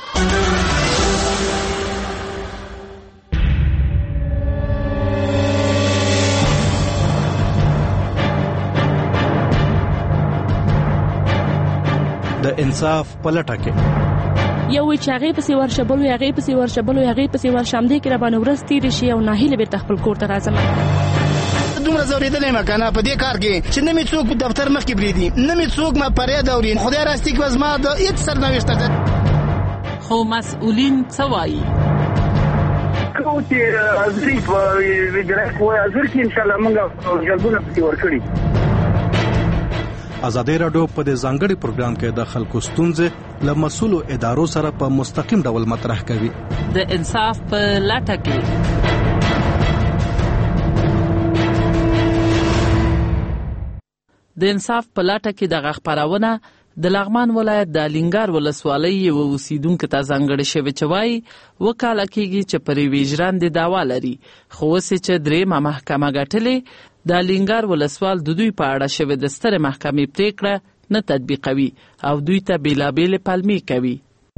د انصاف پلټه کې یو چې هغه پسې ورشبل وي هغه پسې ورشبل وي هغه پسې ورشم دی کې را باندې ورځ تیر شي او ناهیله به تخپل کور ته راځم. دومره زوریدلې مکنه په دې کار کې چې نه می څوک په دفتر مخ کې بریدي نه می څوک ما پرې دا ورین خدای راستي کې وزما د هیڅ سرنوشت ده. خو مسؤلین څه وایي؟ کوم چې ازري په ویډیو کوه ازر کې ان شاء الله موږ جلبونه پکې ورکړي. ازادي راډیو په دې ځانګړي پروګرام کې د خلکو ستونزې له مسؤلو ادارو سره په مستقیم ډول مطرح کوي. د انصاف په لټه کې د انصاف په لټه کې د خبرونه د لغمان ولایت د لینګار ولسوالۍ یو اوسیدونکو ته ځانګړې شوی چې وایي وکاله کېږي چې پرې ویجران د دعوا لري خو اوسې چې درېیمه محکمه ګټلې د لینګار ولسوال د دوی په اړه شوې د سترې محکمې پریکړه نه تطبیقوي او دوی ته بیلابېلې پلمې کوي.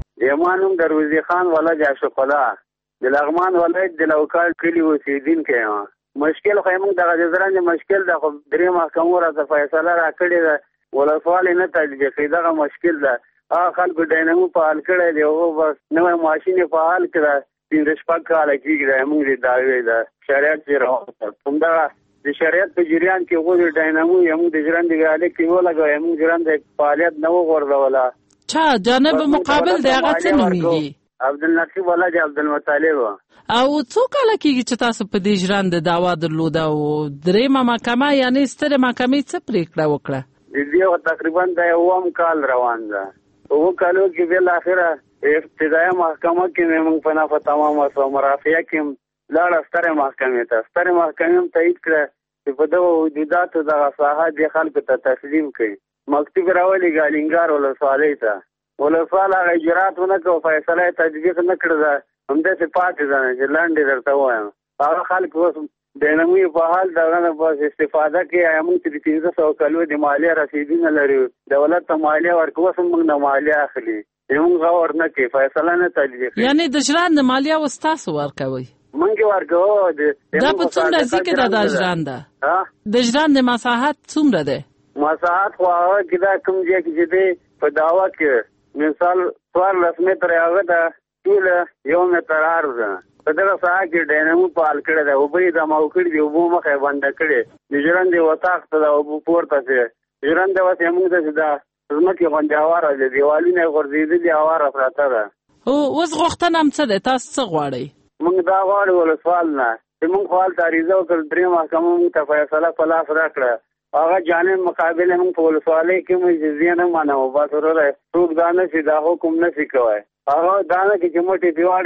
یمانم دروزی خان ولد عاشق الله د لغمان ولایت د لوکال کلی اوسیدونکی یم. مشکل خو موږ دغه ځران مشکل د خو درې محکمو راځه فیصله راکړې ده ولسوال نه تطبیقي دغه مشکل ده. هغه خلکو ډاینامو په حال کړی دی او بس نوې ماشینې په حال کړه پنځه شپږ کاله کېږي موږ د دعوې ده شریعت چې راوړل همدغه د شریعت په جریان کې غوډ ډاینامو یم د ژوند دی غالي کې ولګو یم ژوند د فعالیت نو ورغولا چا جانب مقابل دی هغه څه نوميږي عبدالنصیب ولد عبدالمطلب او څو کاله کېږي چې تاسو په دې ژوند د دعوا درلوده او درېمه محکمه یعنی ستره محکمې څه پریکړه وکړه؟ د دې تقریبا د اوم کال روان ده او کالو کې بل اخره ابتدایي محکمه کې موږ په نافه تمام او مرافعه کې لاړه ستره محکمې ته ستره محکمې تایید کړه چې په دغه حدوداتو دغه ساحه د خلکو ته تسلیم کړي مکتوب راولي ګالینګار ولسوالۍ ته ولسوال هغه اجرات ونه کړ فیصله تطبیق نه کړه همداسې پاتې ده چې لاندې درته وایم هغه خلک اوس د نومي په حال دغه نه بس استفاده کوي موږ چې د پنځه سوه کلو د مالیه رسیدونه لرو دولت ته مالیه ورکوه موږ نه مالیه اخلي موږ غور نه کوي فیصله نه تطبیق یعنی د ژرند مالیه وستاسو ورکوي منګي ورکو دا په څومره ځکه دا د ژرند ده د ژرند مساحت څومره ده مساحت خو هغه کې دا کوم ځای کې چې په دعوا کې مثال څوارلس متره هغه ده ټول یو متر عرض په دغه ساحه کې ډاینامو په حال کړی ده اوبه یې دماو کړي دي اوبو مخه یې بنده کړې د ژرندې وطاقته ده اوبه پورته شي ژرنده اوس یې موږ داسې ده ځمکې غوندې هواره ده دیوالونه یې غورځېدلي هواره پراته ده اوس غوښتنه هم څه دی تاسو څه غواړئ موږ دا غواړو ولسوال نه چې موږ خو هلته عریضه وکړو درې محکمو موږ ته فیصله په لاس راکړه هغه جانب مقابل موږ په ولسوالۍ کې موږ جزیه نه منو بس وروره څوک دا نه شي دا حکم نه شي کوی هغه دا نه کې چې موټې پیواړې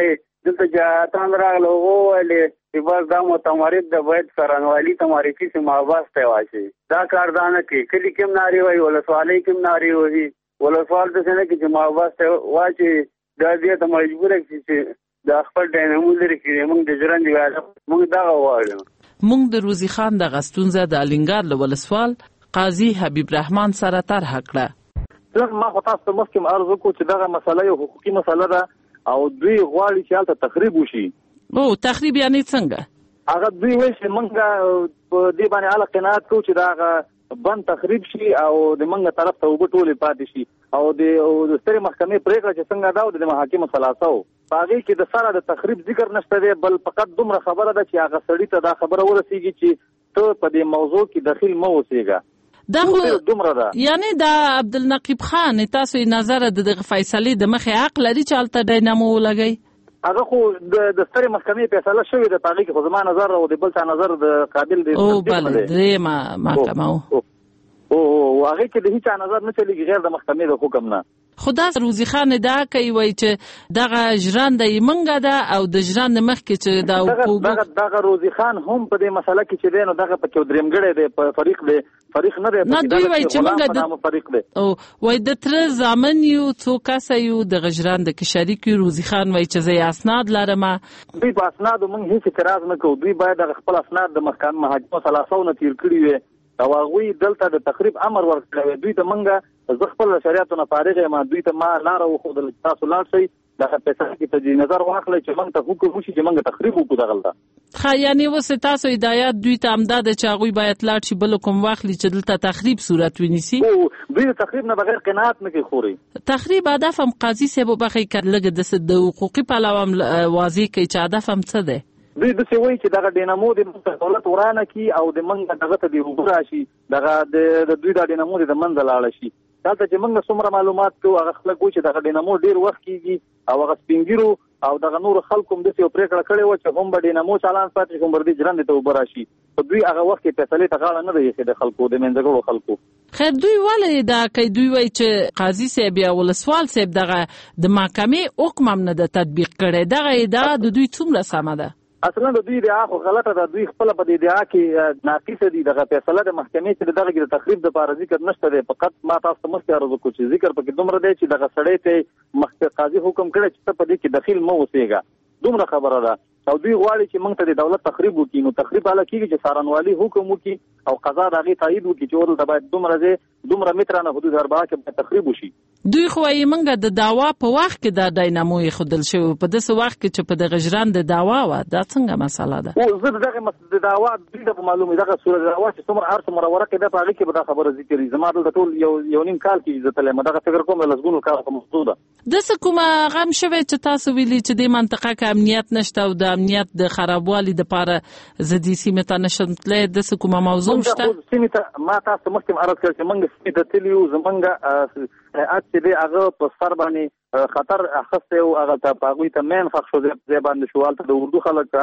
دلته جاتان راغله وویلې چې بس دا متمرد د باید سرانوالي ته معرفي سي ماباس ته واچي دا کار دا نه کوي کلي کې هم نارې وایي ولسوالۍ کې هم نارې وهي ولسوال داسې نه کوي چې ماباس ته واچي دا دې ته مجبوره کړي چې دا خپل ډاینامو لرې کړي موږ د ژرندې وایو موږ دغه غواړو. موږ د روزي خان دغه ستونزه د الینګار له ولسوال قاضي حبیب رحمان سره طرحه کړه. ما خو تاسو ته مخکې عرض وکړو چې دغه مسله یو حقوقي مسله ده او دوی غواړي چې هلته تخریب وشي. او تخریب یعنی څنګه؟ هغه دوی وایي چې موږ په دې باندې هله قناعت کوو چې دغه بند تخریب شي او د موږ طرف ته اوبه ټولې پاتې شي او د سترې محکمې پرېکړه چې څنګه ده او د محاکمو ثلاثه وو په هغې کې د سره د تخریب ذکر نشته دی بل فقط دومره خبره ده چې هغه سړي ته دا خبره ورسېږي چې ته په دې موضوع کې دخیل مه اوسېږه. دا خو دومره ده یعنی دا عبدالنقیب خان تاسو یې نظر د دغه فیصلې د مخې حق لري چې هلته ډاینامو ولګوي؟ هغه خو د سترې محکمې فیصله شوې ده په هغې کې خو زما نظر او د بل چا نظر د قابل دی. او بله درېیمه محکمه و او هغې کې د هیچا نظر نه چلېږي غیر د محکمې د حکم نه. خو دا روزي خان ادعا کوي وایي چې دغه ژرنده یې منګه ده او د ژرندې مخکې چې دا دغه روزي خان هم په دې مسله کې چې دی نو دغه پکې درېمګړی دی په فریق دی فریق نه دی نه دوی وایي چې موږ فریق دی او وایي د تره زامن یو څو کسه یو دغه ژرنده کې شریک یو. روزي خان وایي چې زه یې اسناد لرم. دوی په اسنادو موږ هېڅ اعتراض نه کوو. دوی باید دغه خپل اسناد د محاکمو ثلاثو نه تېر کړي وي او هغوی دلته د تخریب امر ورکړی. دوی ته موږ زه خپل شریعتو نه فارغ یم دوی ته ما لاره وښودله چې تاسو لاړ شئ دغه فیصله کې تجدید نظر واخلئ چې موږ ته حکم وشي چې موږ تخریب وکړو دغلته. ښه یعنې اوس تاسو هدایت دوی ته همدا ده چې هغوی باید لاړ شي بل کوم واخلي چې دلته تخریب صورت ونیسي. دوی د تخریب نه بغیر قناعت نه کوي خوري. تخریب هدف هم قاضي صاحب وبخښئ که لږ د حقوقي پلوه هم واضح کوي چې هدف هم څه دی. دوی داسې وایي چې دغه ډینامو د موږ دولت ورانه کړي او د موږ دغه ته دې اوبه راشي دغه د دوی دا ډینامو د منځه لاړه شي. دلته چې موږ څومره معلومات کوو هغه خلک وایي چې دغه ډینامو ډېر وخت کېږي او هغه سپین ږیرو او دغه نورو خلکو هم داسې یو پرېکړه کړې وه چې هم به ډینامو چالان پاتې شي هم به دې ژرندې ته اوبه راشي. په دوی هغه وخت کې فیصلې ته غاړه نه ده ایښې د خلکو د منځګړو خلکو. خیر دوی ولې دا کوي؟ دوی وایي چې قاضي صاحب یا ولسوال صاحب دغه د محکمې حکم هم نه ده تطبیق کړی. دغه ادعا د دوی څومره سمه ده؟ اصلا د دوی ادعا خو غلطه ده. دوی خپله په دې ادعا کې ناقصه دي. دغه فیصله د محکمې چې دغه کې د تخریب دپاره ذکر نشته دی. فقط ما تاسو ته مخکې عرض وکړو چې ذکر پکې دومره دی چې دغه سړی ته مخکې قاضي حکم کړی چې ته په دې کې دخیل مه اوسېږه. دومره خبره ده او دوی غواړي چې موږ ته د دولت تخریب وکړي. نو تخریب هله کېږي چې څارنوالي حکم وکړي او قضا د هغې تایید وکړي چې ورته باید دومره ځای دومره متره نه حدود اربعه کې باید تخریب وشي. دوی خو وایي موږ د دعوا په وخت کې دا ډاینامو ایښودل شوی په داسې وخت کې چې په دغه ژرندې دعوا وه. دا څنګه مسله ده؟ زه د دغه د دعوا دوی ته په معلومې دغه صورت دعوا چې څومره هر څومره ورقې ده په هغې کې به دا خبره ذکر وي. زما دلته ټول یو یو نیم کال کې زه تللی یم. دغه فکر کوم د لسګونو کاله په موضوع ده. داسې کومه غم شوی چې تاسو ویلي چې دې منطقه کې امنیت نشته او د امنیت د خرابوالي دپاره زه دې سیمې ته نشم تللی داسې کومه موضوع شته؟ سیمې ته ما تاسو ته مخکې عرض کړی چې موږ سیمې ته تللي یو. زموږ هیات چې دی هغه په سر باندې خطر اخیستی و. هغه ته په هغوی ته مین ښخ شو ځای باندې شو. هلته د اردو خلک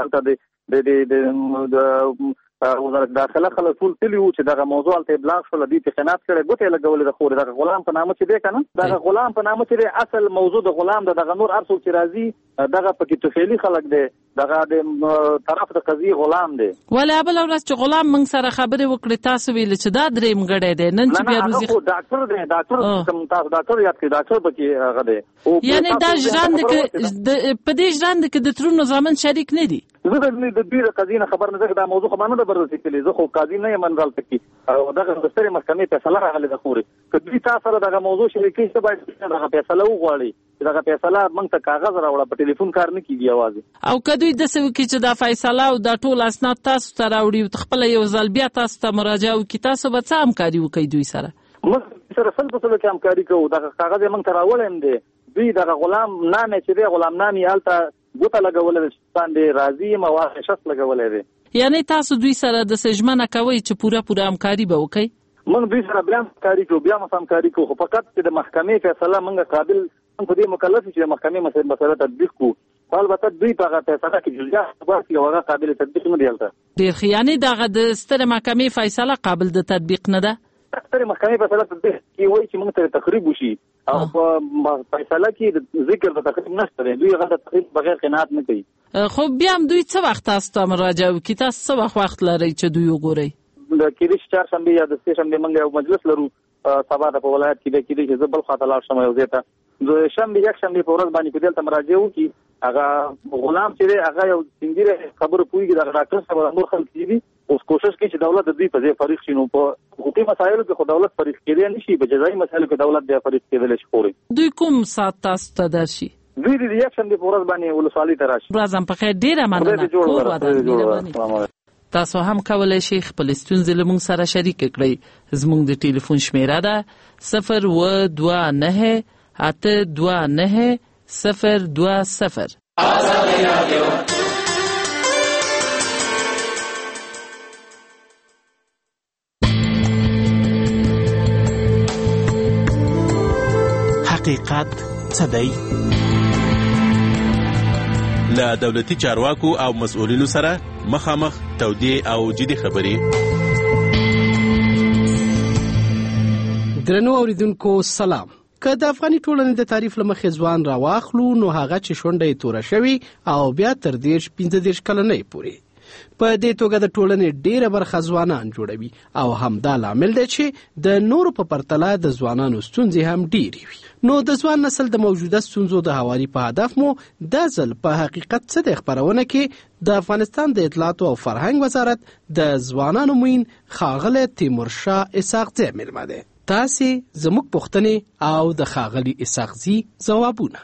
هلته د وزارت داخله خلک ټول تللي وو چې دغه موضوع هلته ابلاغ شول. دوی پې خیانت کړی ګوتې یې لګولې ده. خو دغه غلام په نامه چې دی که نه دغه غلام په نامه چې دی اصل موضوع د غلام ده. دغه نور هر څوک چې راځي دغه پکې توفیلي خلک دی. دغه د طرف د قضیې غلام دی. ولې بله ورځ چې غلام موږ سره خبرې وکړې تاسو ویلې چې دا درېیمګړی دی نن چې بیا روزي ډاکټر دی. ډاکټر کوم تاسو ډاکټر یاد کړئ ډاکټر پکې هغه دی. یعنې دا ژرندې کې په دې ژرندې کې د ترونو زامن شریک نه دي؟ زه د دوی د قضیې نه خبر نه ځکه دا موضوع خو ما نه ده بررسي کړې. زه خو قاضي نه یم دلته کې او دغه د سترې محکمې فیصله راغلې ده. خورې که دوی تا سره دغه موضوع شریکوي ته باید دغه فیصله وغواړي چې دغه فیصله موږ ته کاغذ راوړه. په ټلیفون کار نه کېږي یوازې. او که دوی داسې وکړي چې دا فیصله او دا ټول اسناد تاسو ته راوړي خپله یو ځل بیا تاسو ته مراجعه وکړي تاسو به څه همکاري وکړئ دوی سره؟ موږ سره سل په سلو کې همکاري کوو. دغه کاغذ یې موږ ته راوړی هم دی. دوی دغه غلام نام یې چې دی غلام نام یې هلته ګوته لګولی ده چې باندې راضي یم او هغه شخص لګولی دی. یعنې تاسو دوی سره داسې ژمنه کوئ چې پوره پوره همکاري به وکړئ؟ موږ دوی سره بیا همکاري کوو بیا هم همکاري کوو. خو فقط چې د محکمې فیصله موږ قابل موږ په دې مکلف یو چې د محکمې مسله تطبیق کړو. خو البته دوی په هغه فیصله کې جزیات باسي او هغه قابل تطبیق نه دی هلته. ډېر ښه. یعنې دغه د سترې محکمې فیصله قابل د تطبیق نه ده؟ ستر محکمې په صلاح کې وایي چې موږ ته تخریب وشي او په فیصله کې ذکر د تخریب نشته دی. دوی هغه د تخریب بغیر قناعت نه کوي. خو بیا هم دوی څه وخت تاسو ته مراجعه وکړي؟ تاسو څه وخت وخت لرئ چې دوی وګورئ؟ د کېدای شي چهارشنبې یا د سې شنبې موږ یو مجلس لرو سبا د په ولایت کې د کېدای شي زه بل خواته لاړ شم یو ځای ته د شنبې یک شنبې په ورځ باندې په دلته مراجعه وکړي. هغه غلام چې دی هغه یو سپین ږیری خبره پوهېږي د ډاکټر صاحب د نور خلک دي اوس کوشش کوي چې دولت د دوی په ځای فریق شي. نو په حقوقي مسایلو کې خو دولت فریق کېدی نه شي، په جزایي مسایلو کې دولت بیا فریق کېدلی شي. خوري دوی کوم ساعت تاسو ته درشي؟ دوی د یک شنبې په ورځ باندې ولسوالۍ ته راشي. ورځ هم په خیر. ډېره مننه. تاسو هم کولی شئ خپل ستونزې له موږ سره شریک کړئ. زموږ د ټلیفون شمیره ده صفر اووه دوه نهه اته دوه نهه صفر دوه صفر. آزادي رادیو. حقیقت څه دی؟ له دولتي چارواکو او مسؤلینو سره مخامخ تودې او جدي خبرې. درنو اوریدونکو سلام. که د افغاني ټولنې د تعریف له مخې ځوان راواخلو نو هغه چې شونډه یې توره شوي او بیا تر دېرش پنځه دېرش کلنۍ پورې. په دې توګه د ټولنې ډېره برخه ځوانان جوړوي او همدا لامل دی چې د نورو په پرتله د ځوانانو ستونزې هم ډېرې وي. نو د ځوان نسل د موجوده ستونزو د هواري په هدف مو دا ځل په حقیقت څه دی خپرونه کې د افغانستان د اطلاعاتو او فرهنګ وزارت د ځوانانو معین ښاغلی تیمورشاه اسحاقزی مېلمه دی. تاسې زموږ پوښتنې او د ښاغلي اسحاقزي ځوابونه.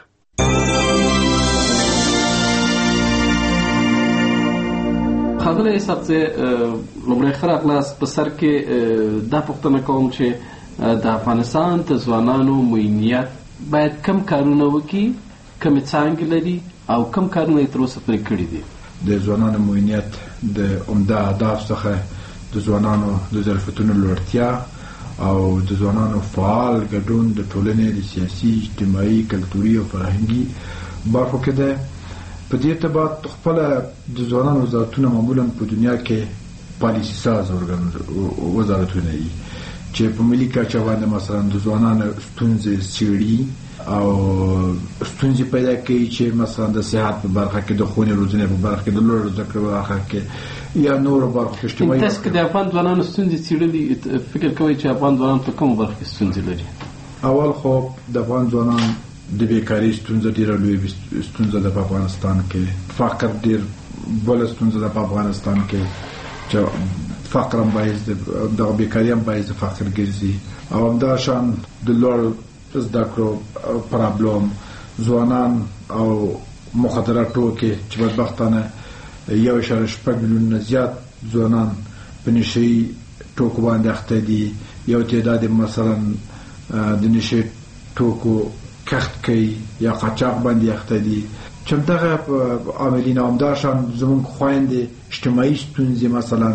ښاغلی اسحاقزی لومړی ښه راغلاست. په سر کې دا پوښتنه کوم چې د افغانستان د ځوانانو معینیت باید کم کارونه وکړي، کم څانګې لري او کم کارونه یې تر اوسه پرې کړي دي. د ځوانانو معینیت د عمده اهداف څخه د ځوانانو د ظرفیتونو لوړتیا او د ځوانانو فعال ګډون د ټولنې د سیاسي، اجتماعي، کلتوري او فرهنګي برخو کې ده. په دې اعتبار خپله د ځوانانو وزارتونه معمولا په دنیا کې پالیسي ساز وزارتونه دي چې په ملي کچه باندې مثلا د ځوانانو ستونزې څېړي او ستونزې پیدا کوي چې مثلا د صحت په برخه کې، د ښوونې روزنې په برخه کې، د لوړو زده کړو په برخه کې یا نورو برخو کې اجتماعي. تاسو که د افغان ځوانانو ستونزې څېړلي فکر کوئ چې افغان ځوانان په کومو برخو کې ستونزې لري؟ اول خو د افغان ځوانان د بیکاري ستونزه ډېره لویه ستونزه ده په افغانستان کې. فقر ډېر بله ستونزه ده په افغانستان کې چې فقر هم باعث د بیکاري هم باعث د فقر ګرځي او همدا شان د لوړ زده کړو پرابلم ځوانان او مخدره ټوکې چې بدبختانه یو اشاره شپږ میلیونه زیات ځوانان په نشهیي ټوکو باندې اخته دي. یو تعداد مثلا د نشهیي ټوکو کښت کوي یا قاچاق باندې اخته دي چې همدغه عاملین او همدا شان زموږ خویندې اجتماعي ستونزې مثلا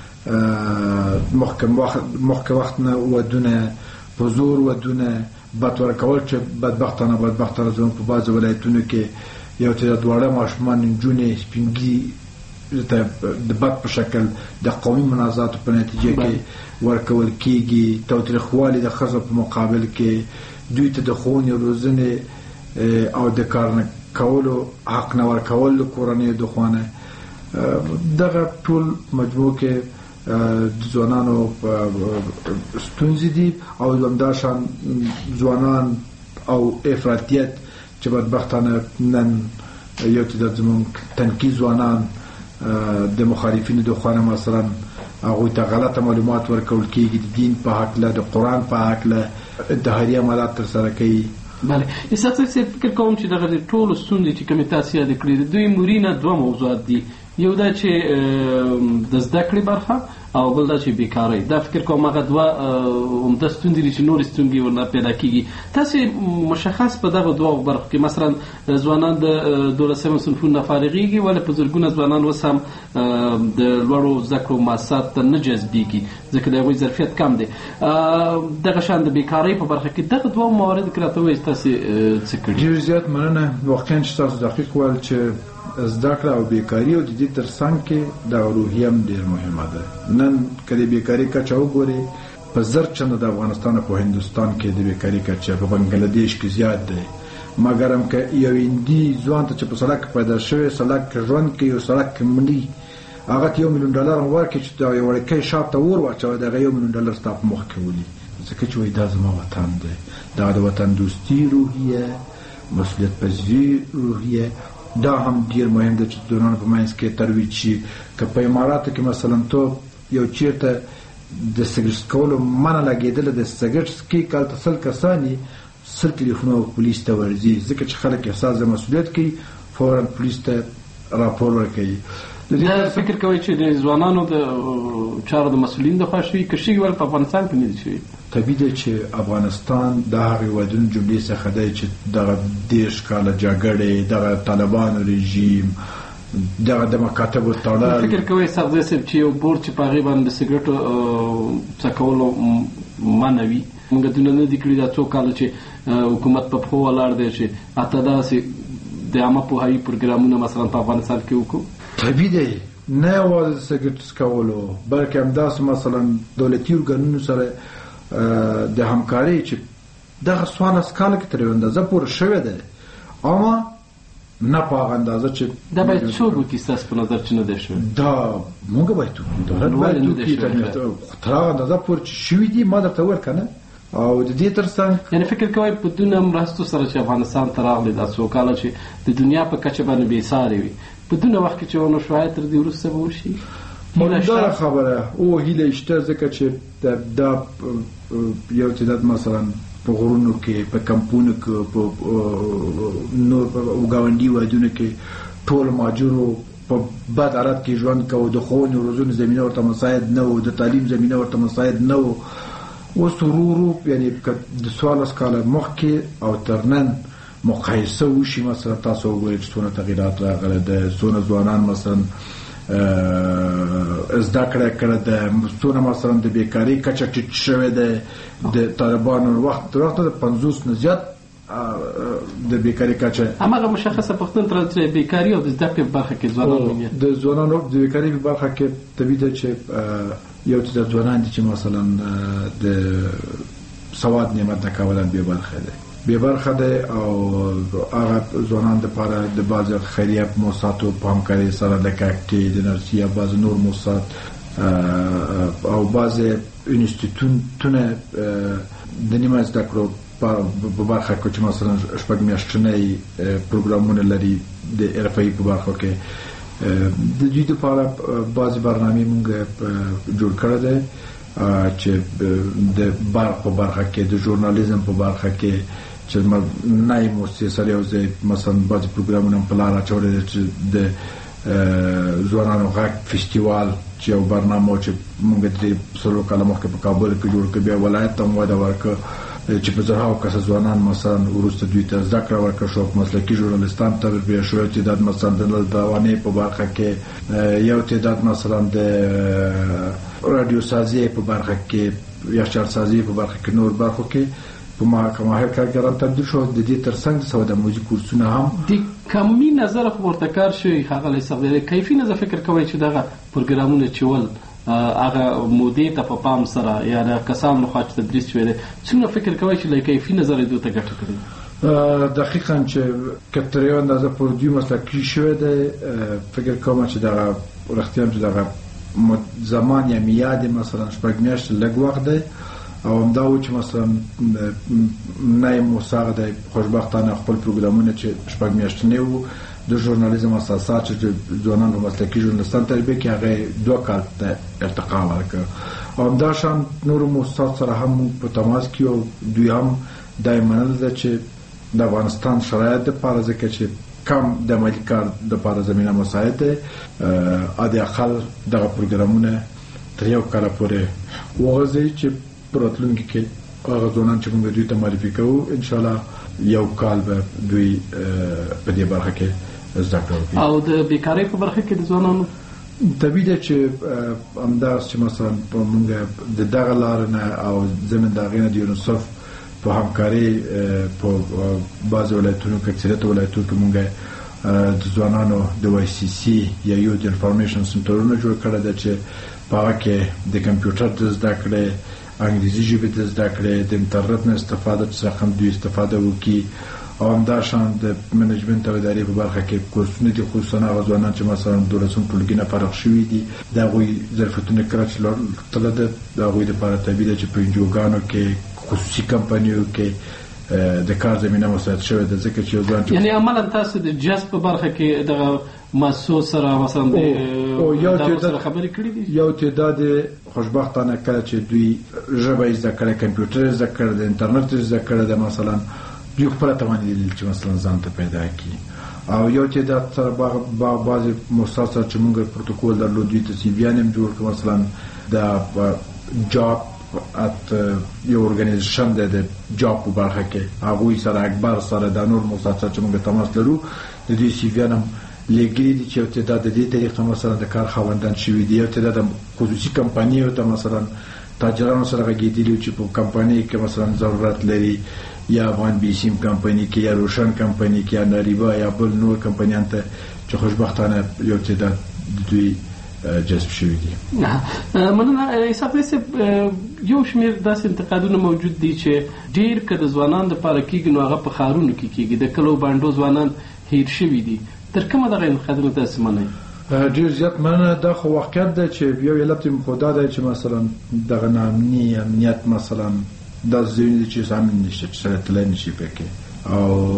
مخکې وخت نه ودونه، په زور ودونه، بد ورکول چې بدبختانه بدبختانه زموږ په بعضو ولایتونو کې یو تعداد واړه ماشومان نجونې سپین ږیري ته د بد په شکل د قومي منازعاتو په نتیجه کې ورکول کېږي. تاوتریخوالي د ښځو په مقابل کې دوی ته د ښوونې روزنې او د کار نه کولو حق نه ورکول د کورنیو د خوا نه. دغه ټول مجموع کې د ځوانانو ستونزې دي او همدا شان ځوانان او افراطیت چې بدبختانه نن یو تعداد زموږ تنکي ځوانان د مخالفینو د خوا نه مثلا هغوی ته غلطه معلومات ورکول کېږي د دین په هکله، د قرآن په هکله انتحاري عملات ترسره کوي. بله اسحاقزی صاحب فکر کوم چې دغه د ټولو ستونزې چې کومې تاسې یادې کړې د دوی مورینه دوه موضوعات دي. یو دا چې د زده کړې برخه او بل دا چې بیکارۍ. دا فکر کوم هغه دوه عمده ستونزې دي چې نورې ستونزې ورنه پیدا کېږي. تاسې مشخص په دغه دوه برخو کې مثلا ځوانان د دولسم صنفونو نه فارغېږي ولې په زرګونه ځوانان اوس هم د لوړو زده کړو مؤسساتو ته نه جذبېږي ځکه د هغوی ظرفیت کم دی. دغه شان د بیکارۍ په برخه کې دغه دوه موارد که راته ووایي تاسې څه کړي؟ ډېر زیات مننه. واقعا چې تاسو دقیق وویل چې زده کړه او بیکاري او د دې تر څنګ کې د روحیه هم ډېر مهمه ده. نن که د بیکاري کچه وګورې په زر چنده د افغانستان په هندستان کې د بیکاری کچه په بنگلاديش کې زیات دی مګر هم که یو هندي ځوان ته چې په سړک پیدا شوی سړک ژوند کې یو سړک مړي هغه ته یو میلیون ډالر ورکړي چې دا یو وړکی شاپ ته ور واچوي دغه یو میلیون ډالر ستا په مخ کې ولي ځکه چې وایي دا زما وطن دی دا د وطن دوستي روحیه مسؤلیت پذیري روحیه دا هم ډیر مهم دی چې ځوانانو په منځ کې ترویج شي که په اماراتو کې مثلا تو یو چیرته د سګرټ څکولو منع لګېدله د سګرټ څکي کال ته سل کسانې سل تلیفونه پولیس ته ورځي ځکه چې خلک احساس د مسؤلیت کوي فورا پولیس ته راپور ورکوي دا فکر کوي چې د ځوانانو د چارو د مسؤلین د خوا شوي که شوي ول په افغانستان کې نه دي شوي طبیعي ده چې افغانستان د هغې هېوادونو جملې څخه دی چې دغه دېرش کاله جګړې دغه طالبانو رژیم دغه د مکاتبو تړل فکر کوي سغزی صاحب چې یو بورډ چې په هغې باندې د سګرټو څکولو منع وي موږ دونه نه دي کړي دا څو کاله چې حکومت په پښو ولاړ دی چې اته داسې د عامه پوهاوي پروګرامونه مثلا په افغانستان کې وکړو طبیعي دی نه یوازې د سګرټ څکولو بلکې همداسې مثلا دولتي ارګانونو سره د همکارۍ چې دغه څوارلس کاله کې تر یوه اندازه پورې شوې ده اما نه په هغه اندازه چې دا باید څوک وکړي ستاسو په نظر چې نه دی شوی دا موږ باید وکړو دولت باید وکړي تر هغه اندازه پورې چې شوي دي ما درته وویل که نه او د دې تر څنګ یعنې فکر کوئ په دونه مرستو سره چې افغانستان ته راغلی دا څو کاله چې د دنیا په کچه باندې بېسارې وي په دونه وخت کې چې ونه شوی تر دې وروسته به وشي مهمداره خبره او هیله شته ځکه چې دا یو تعداد مثلا په غرونو کې په کمپونو کې په نور په ګاونډي وادونو کې ټول ماجرو په بد حالت کې ژوند کوو د ښوونې او روزنې زمینه ورته مساعد نه و د تعلیم زمینه ورته مساعد نه و اوس ورو ورو یعنې د څوارلس کاله مخکې او تر نن مقایسه وشي مثلا تاسو وګورئ چې څونه تغیرات راغلی ده څونه ځوانان مثلا زده کړه کړې ده څونه مثلا د بیکارۍ کچه ټیټ شوې ده د طالبانو وخت تر وخته د پنځوس نه زیات د بیکارۍ کچه هماغه مشخصه پوښتنه تر چې بیکاري او د زده کړې په برخه کې ځوانان د ځوانانو د بیکارۍ په برخه کې طبیعي ده چې یو څه ځوانان دي چې مثلا د سواد نعمت نه کولن بې برخه دي بې برخه دی او هغه ځوانان دپاره د بعضې خیریه موسساتو په همکارۍ سره لکه اکټې د نرسي یا بعضې نور موسسات او بعضې انسټیټوټونه د نیمه زده کړو په برخه کې چې مثلا شپږ میاشتنی پروګرامونه لري د حرفه‌ایي په برخه کې د دوی دپاره بعضې برنامې موږ جوړ کړی دی چې د برق په برخه کې د ژورنالیزم په برخه کې چې نوې موسسې سره یو ځای مثلا بعضې پروګرامونه هم په لاره اچولی دی چې د ځوانانو غږ فیسټیوال چې یو برنامه و چې موږ درې څلور کاله مخکې په کابل کې جوړ کړ بیا ولایت ته هم وده ورکړه چې په زرهاو کسه ځوانان مثلا وروسته دوی ته زده کړه ورکړه شو مسلکي ژورنالیستان تربیه شو یو تعداد مثلا د روانۍ په برخه کې یو تعداد مثلا د رادیو سازي په برخه کې یخچال سازي په برخه کې نور برخو کې په ماهر کارګران تبدیل شو د دې ترڅنګ د سواد موزیک کورسونه هم د کمی نظر خو ورته کار شوی ښاغلی صاحب د کیفي نظر فکر کوئ چې دغه پروګرامونه چې ول هغه مودې ته په پام سره یا د کسانو لخوا چې تدریس شوی دی څومره فکر کوئ چې له کیفي نظر یې دوی ته ګټه کړې دقیقا چې که تر یو اندازه پورې دوی مسلکي شوی دی فکر کوم چې دغه رښتیا هم چې دغه زمان یا میاد مثلا شپږ میاشتې لږ وخت دی او همدا و چې مثلا نوی موسسه دی خوشبختانه خپل پروګرامونه چې شپږ میاشتنی وو د ژورنالیزم اساسات چې ځوانان په مسلکي ژورنالیستان تربیه کې هغه دوه کال ته ارتقا ورکړه او همدا شان نورو موسسات سره هم په تماس کې او دوی هم دا یې منل ده چې د افغانستان شرایط دپاره ځکه چې کم د عملي کار دپاره زمینه مساعد دی حد اقل دغه پروګرامونه تر یو کاله پورې وغځوي چې په راتلونکي کې هغه ځوانان چې موږ دوی ته معرفي کوو انشاءالله یو کال به دوی په دې برخه کې زده کړه وکړي او د بیکارۍ په برخه کې د ځوانانو طبیعي ده چې همداسې چې مثلا موږ د دغه لارې نه او ضمن د هغې نه د یونیسف په همکارۍ په بعضې ولایتونو کې اکثریت ولایتونو کې موږ د ځوانانو د وای سی سی یا یوت انفارمیشن سنټرونه جوړ کړی ده چې په هغه کې د کمپیوټر د زده کړې انګلیزي ژبه د زده کړې د انټرنیټ نه استفاده څخه هم دوی استفاده وکړي او همداشان د منیجمنت او ادارې په برخه کې کورسونه دي خصوصا هغه ځوانان چې مثلا دولسم ټولګي نه فارغ شوي دي د هغوی ظرفیتونه کله چې لوړ ده د هغوی دپاره طبیعي ده چې په انجوګانو کې خصوصي کمپنیو کې د کار زمینه مساعد شوې ده ځکه چې یو ځوان یعنی عملا تاسو د جذب په برخه کې دغه مؤسسو سره مثلا د ادارو سره خبرې کړې دي یو تعداد خوشبختانه کله چې دوی ژبه زده کړه کمپیوټر زده کړه د انټرنیټ زده کړه د مثلا دوی خپل توانایي چې مثلا ځان ته پیدا کړي او یو تعداد سره با بعض مؤسسات چې موږ پروتوکول درلود دوی ته سی وی ان جوړ کړ مثلا د جاب ات یو ارګانیزیشن د جاب په برخه کې هغه سره اکبر سره د نور مؤسسات چې موږ تماس لرو د دې سی وی ان لګري دي چې تعداد د دې طریقه مثلا د کار خاوندان شوي دي او تعداد خصوصي کمپنیو ته مثلا تاجرانو سره غږیدلی چې په کمپنی کې مثلا ضرورت لري یا افغان بیسیم کمپنی کې یا روشن کمپنی کې یا نریبا یا بل نور کمپنیان ته چې خوشبختانه یو تعداد دوی جذب شوي دي. مننه ایساق صاحب یو شمېر داسې انتقادونه موجود دي چې ډېر که د ځوانانو دپاره کېږي نو هغه په ښارونو کې کېږي د کلو بانډو ځوانان هیر شوي دي تر کومه دغه انتقادونه تاسې منئ؟ ډېر زیات مننه دا خو واقعیت دی چې یو علت یې خو دا دی چې مثلا دغه ناامني امنیت مثلا دا ځایونه دي چې امن نشته چې سړی تللی نشي پکې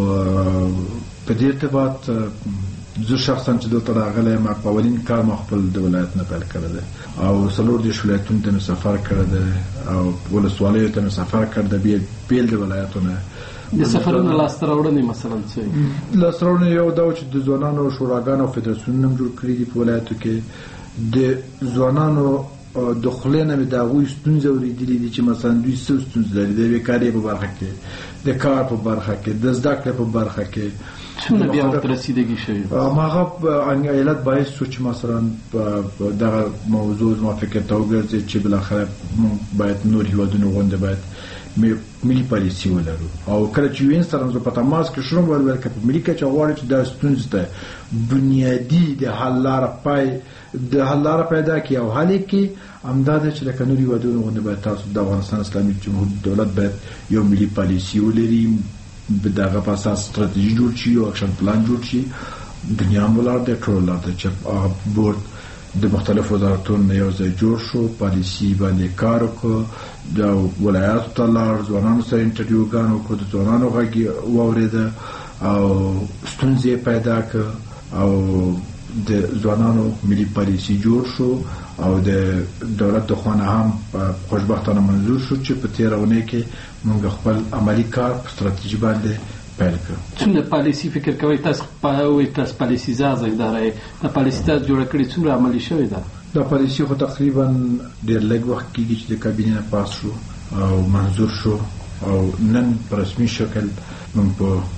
او په دې ارتباط زه شخصا چې دلته راغلی یم په اولین کار ما خپل د ولایت نه پیل کړی دی او څلور دېرش ولایتونو ته مې سفر کړی دی او ولسوالیو ته مې سفر کړی دی بېل د ولایتونه د سفرونو لاسته راوړنې مثلا څه لاسته راوړنې یو دا چې د ځوانانو شوراګانو او فدراسیونونه هم جوړ کړي دي په ولایتو کې د ځوانانو د خولې نه مې د هغوی ستونزې اورېدلي دي چې مثلا دوی څه ستونزې لري د بېکارۍ په برخه کې د کار په برخه کې د زده کړې په برخه کې څومره بیا ورته رسیدګي شوې هماغه علت باعث شو چې مثلا دغه موضوع زما فکر ته وګرځي چې بالاخره موږ باید نور هېوادونه غوندې باید ملي پالیسي ولرو او کله چې وین سره زه په تماس کې شروع ولول که په ملي کچه غواړي چې دا ستونزې ته بنیادي د حل لاره پای د حل لاره پیدا کړي او حل یې کړي همدا ده چې لکه نور هېوادونه غوندې باید تاسو د افغانستان اسلامي جمهوریت دولت باید یو ملي پالیسي ولري د هغه په اساس ستراتیژي جوړ شي او اکشن پلان جوړ شي دنیا هم ولاړ دی ټول ولاړ دی چې هغه بورډ د مختلفو وزارتونو نه یو ځای جوړ شو پالیسي باندې کار وکړو د ولایاتو ته لاړ ځوانانو سره انټرویوګانې وکړو د ځوانانو غږ یې واورېده او ستونزې پیدا کړه او د ځوانانو ملي پالیسي جوړ شو او د دولت د خوا نه هم خوشبختانه منظور شو چې په تېره اونۍ کې موږ خپل عملي کار په ستراتیژي باندې پیل کړو. څومره پالیسي فکر کوئ تاسو وایي تاسو پالیسي ساز اداره یې د پالیسي تاسو جوړه کړې څومره عملي شوې ده؟ دا پالیسي خو تقریبا ډېر لږ وخت کېږي چې د کابینې نه پاس شو او منظور شو او نن په رسمي شکل موږ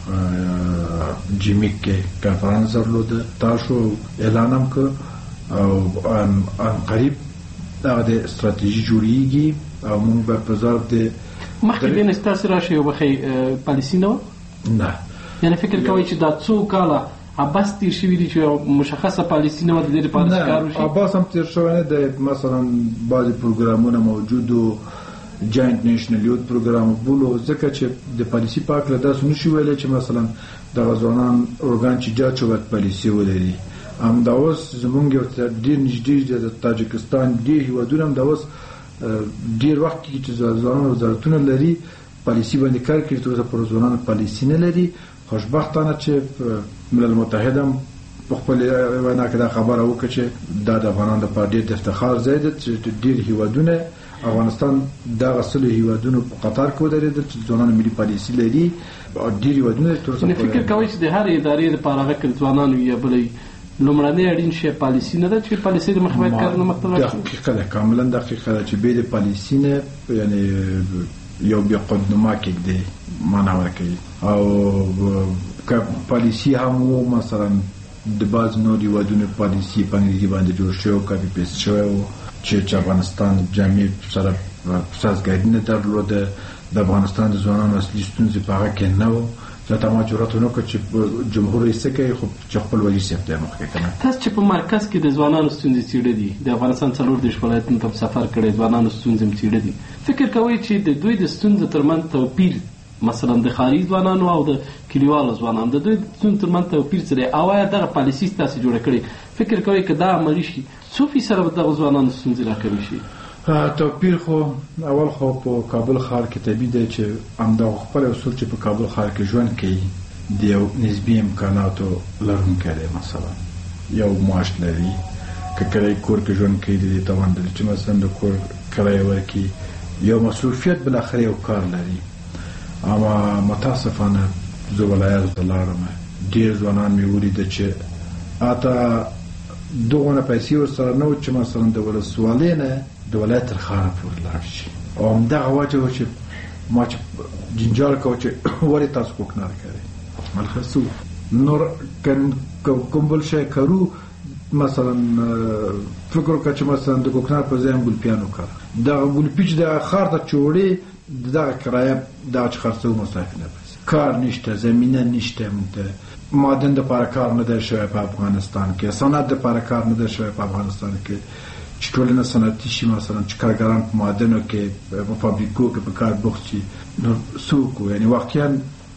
په جیمیک کې کنفرانس درلوده تاسو اعلان هم کړ او ان قریب دغه د ستراتیژي جوړیږي او موږ به په ظرف د مخکې دې نه ستاسو راشي او بخې پالیسي نه نه یعنی فکر کوي چې دا څو کاله عباس تیر شوي دي چې مشخصه پالیسي نه وه د دې لپاره کار وشي؟ عباس هم تیر شوی نه دی مثلا بعضې پروګرامونه موجود و جاینټ نیشنل یوت پروګرام بولو ځکه چې د پالیسي په هکله داسې نشي ویلی چې مثلا دغه ځوانان ارګان چې جاج شو باید پالیسي ولري همدا اوس زمونږ یو ډېر نږدې د تاجکستان ډېر هېوادونه همدا اوس ډېر وخت کې چې ځوانان وزارتونه لري پالیسي باندې کار کوي تر اوسه پورې ځوانان پالیسي نه لري خوشبختانه چې ملل متحد هم په خپل وینا کې دا خبره وکړه چې دا د افغانانو لپاره ډېر د افتخار ځای دی چې ډېر هېوادونه افغانستان دغه سلو هېوادونو په قطار کې ودرېدل چې ځوانان ملي پالیسي لري ډېر هېوادونه تر اوسه پورې فکر کوئ چې د هرې ادارې لپاره هغه که ځوانانو یا بلې لومړنی اړین شی پالیسي نه ده چې پالیسي د مخ باید کار نه مخته لاړ شي؟ دقیقه ده کاملا دقیقه ده چې بې د پالیسي نه یعنی یو بیا قدنما کېږدي معنا ورکوي او که پالیسي هم و مثلا د بعض نور هېوادونو پالیسي په انګریزي باندې جوړ شوی و کاپي پیسټ شوی و چې افغانستان جامع سره سازګاري نه درلوده د افغانستان د ځوانانو اصلي ستونزې په هغه کې نه و دا تمام جرأت ونه کړ چې جمهور رئیس کې خو چې خپل وزیر صاحب ته مخ کې کنه. تاسو چې په مرکز کې د ځوانانو ستونزې څېړې دي د افغانستان څلور دیرش ولایتونو ته سفر کړی ځوانانو ستونزې هم څېړې دي فکر کوئ چې د دوی د ستونزو ترمنځ توپیر مثلا د ښاري ځوانانو او د کلیوالو ځوانانو د دوی د ستونزو ترمنځ توپیر څه دی او آیا دغه پالیسي تاسو جوړه کړې فکر کوئ که دا عملي شي څو فیصده به دغه ځوانانو ستونزې راکمې شي؟ توپیر خو اول خو په کابل ښار کې طبیعي دی چې همدغه خپل اصول چې په کابل ښار کې ژوند کوي د یو نسبي امکاناتو لرونکی دی. مثلا یو معاش لري که کرایي کور کې ژوند کوي د دې توان لري چې مثلا د کور کرایه ورکړي یو مصروفیت بالاخره یو کار لري. اما متاسفانه زه ولایاتو ته لاړم ډېر ځوانان مې ولیده چې اته دغونه پیسې ورسره نه وو چې مثلا د ولسوالۍ نه د ولایت تر ښاره پورې لاړ شي او همدغه وجه وه چې ما چې جنجال کوه چې ولې تاسو کوکنار کوئ ملخصو نور کوم بل شی کرو مثلا فکر وکړه چې مثلا د کوکنار په ځای هم ګلپیان وکړه دغه ګلپي چې دغه ښار ته چې وړې دغه کرایه دغه چې خرڅوو مصرف نه پیسې کار نشته زمینه نشته موږ معدن دپاره کار نه دی شوی په افغانستان کې صنعت دپاره کار نه دی شوی په افغانستان کې چې ټولنه صنعتي شي مثلا چې کارګران په معدنو کې په فابریکو کې په کار بوخت شي نو څوک یعنی واقعا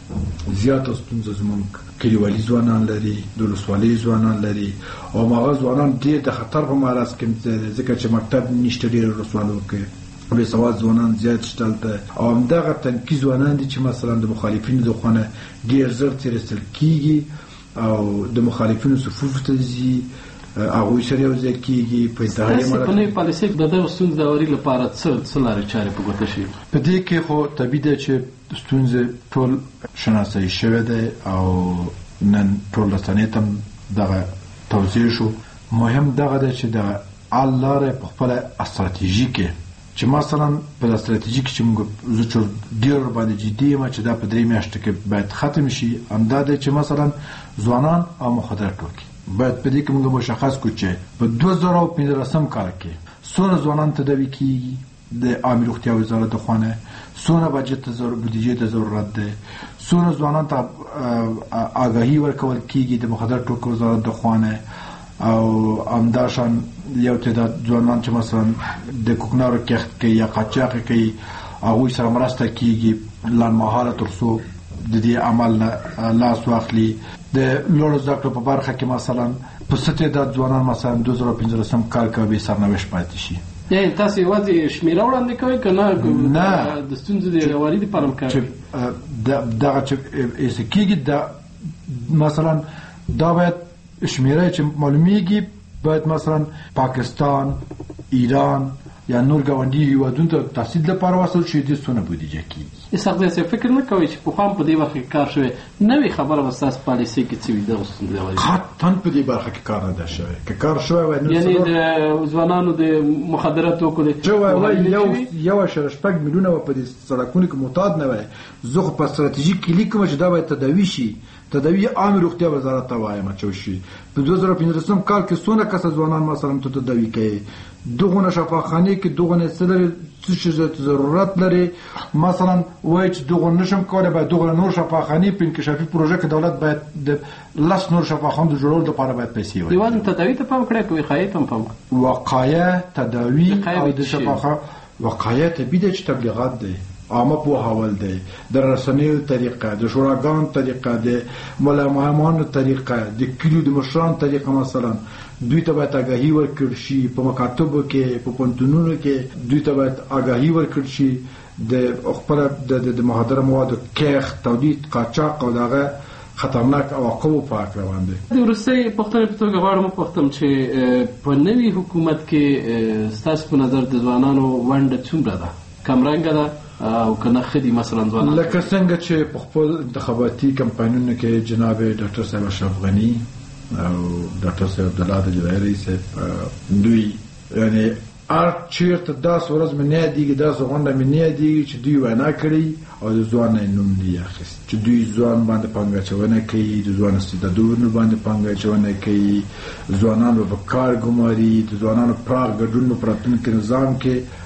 زیاته ستونزه زموږ کلیوالي ځوانان لري د ولسوالۍ ځوانان لري او هغه ځوانان ډېر د خطر په معرض کې دي ځکه چې مکتب نشته ډېرو ولسوالیو کې بې سواد ځوانان زیات شته هلته او همدغه تنکي ځوانان دي چې مثلا د مخالفینو د خونه ډېر زر تېرېستل کېږي او د مخالفینو صفوفو ته ځي هغوی سره یو ځای کېږي په انتهایي مرحله په نوې پالیسۍ کې د دغه ستونزو د هواري لپاره څه څه لارې چارې په ګوته شوي؟ په دې کې خو طبیعي ده چې ستونزې ټول شناسایي شوی دی او نن ټول رسنۍ ته هم دغه توضیح شو. مهم دغه ده چې د حل لارې په خپله استراتیژي کې چې مثلا په استراتیژي کې چې موږ زه چې ډېر باندې جدي یم چې دا په درې میاشتو کې باید ختم شي همدا دی چې مثلا ځوانان او مخدر ټوکي باید په دې کې موږ مشخص کړو چې په دوه زره او پنځلسم کال کې څومره ځوانان تداوي کېږي د عامې روغتیا وزارت د خوا څومره بجټ ته بودیجې ته ضرورت دی څومره ځوانانو ته آګاهي ورکول کېږي د مخدر ټوکو وزارت د خوا او همداشان یو تعداد ځوانان چې مثلا د کوکنارو کښت کوي یا قاچاق کوي هغوی سره مرسته کېږي لنډمهاله تر څو د دې عمل نه لاس واخلي. د لوړو زده کړو په برخه کې مثلا په څه تعداد ځوانان مثلا دوه زره پنځلسم کال کې بې سرنوشت پاتې شي. یعنې تاسو یوازې شمېره وړاندې کوئ که نه د ستونزو د هواري دپاره هم کار کوي؟ دغه چې ایسه کېږي دا مثلا دا باید شمیره چې معلومیږي باید مثلا پاکستان ایران یا نور ګاونډي هیوادونو ته تحصیل لپاره وصل شي د څونه بودیجه کېږي. اسحاق زی فکر نه کوئ چې پخوا په دې برخه کې کار شوی نوې خبره به ستاسو پالیسۍ کې څه وي دغه ستونزې هواري؟ قطعا په دې برخه کې کار نه دی شوی که کار شوی وای یعنې د ځوانانو د مخدره توکو د یو یو اشاره شپږ میلیونه به په دې سړکونو کې معتاد نه وای. زه خو په ستراتیژیک کې لیکم چې دا باید تداوي شي تداوی عامې روغتیا وزارت ته وایم چې وشي. په دوه زره پنځلسم کال کې څونه کسه ځوانان مثلا ته تداوي کوي دغونه شفاخانې کې دغونه څه لري څه شي ضرورت لري مثلا وایي چې دغونه نشم کولی باید دغونه نور شفاخانې په انکشافي پروژه کې دولت باید د لس نور شفاخانو د جوړولو لپاره باید پیسې ورکړي. یوازې تداوي ته پام کړی که وقایې ته هم پام کړی؟ وقایه تداوي او د شفاخانو وقایه طبیعي ده چې تبلیغات دی عامه پوهاول دی د رسنیو طریقه د شوراګانو طریقه د ملامانو طریقه د کلیو د مشرانو طریقه مثلا دوی ته باید آګاهي ورکړل شي په مکاتبو کې په پوهنتونونو کې دوی ته باید آګاهي ورکړل شي د خپله د مخدره موادو کښت تولید قاچاق او دغه خطرناک عواقبو په هکله باندې. د وروستۍ پوښتنې په توګه غواړم وپوښتم چې په نوي حکومت کې ستاسو په نظر د ځوانانو ونډه څومره ده کمرنګه ده او کنه خدي مثلا ځوانان لکه څنګه چې په خپل انتخاباتي کمپاینونو کې جناب ډاکټر صاحب اشرف غنی او ډاکټر صاحب عبدالله د جلال رئیس دوی یعنی ار چیرته داس ورځ مې نه دیږي داس غونډه مې نه دیږي چې دوی وینا کړي او د ځوان نوم دی اخیست چې دوی ځوان باندې پانګه چونه کوي د ځوان استعدادونو باندې پانګه چونه کوي ځوانانو په کار ګماري د ځوانانو پراخ ګډون په راتلونکي نظام کې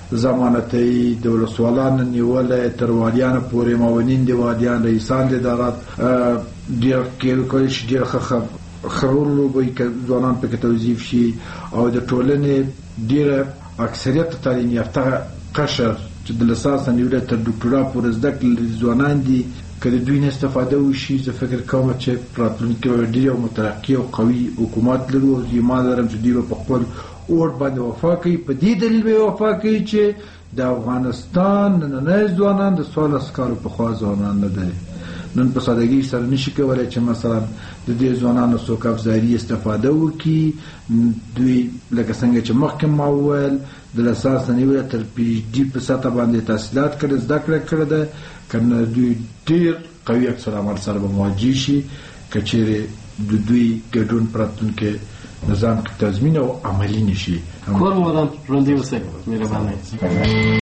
ضمانتي د ولسوالانو نیولې تر والیانو پورې معاونین دي والیان رئیسان د ادارات ډېر کې کولی شي ډېر ښه خبرونه به ځوانان پکې توظیف شي او د ټولنې ډېره اکثریت تعلیم یافته قشر چې د لسانس نیولې تر ډاکټرا پورې زده کړې ځوانان دي که د دوی نه استفاده وشي زه فکر کوم چې په راتلونکي کې ډېر یو مترقي او قوي حکومت لرو او ایمان لرم چې دوی به په خپل اور باندې وفا کوي. په دې دلیل به وفا کوي چې د افغانستان نننۍ ځوانان د څوارلس کالو پخوا ځوانان نه دي. نن په سادګۍ سره نشي کولی چې مثلا د دې ځوانانو څوک افزاري استفاده وکړي. دوی لکه څنګه چې مخکې ما وویل د لسانس نیولې تر پي ایچ ډي په سطح باندې تحصیلات کړي زده کړه کړې ده که نه دوی ډېر قوي عکس العمل سره به مواجه شي که چیرې د دوی ګډون په راتلونکي نظام کې تضمین او عملي نشي. کور مو ژوندي اوسئ. مهرباني.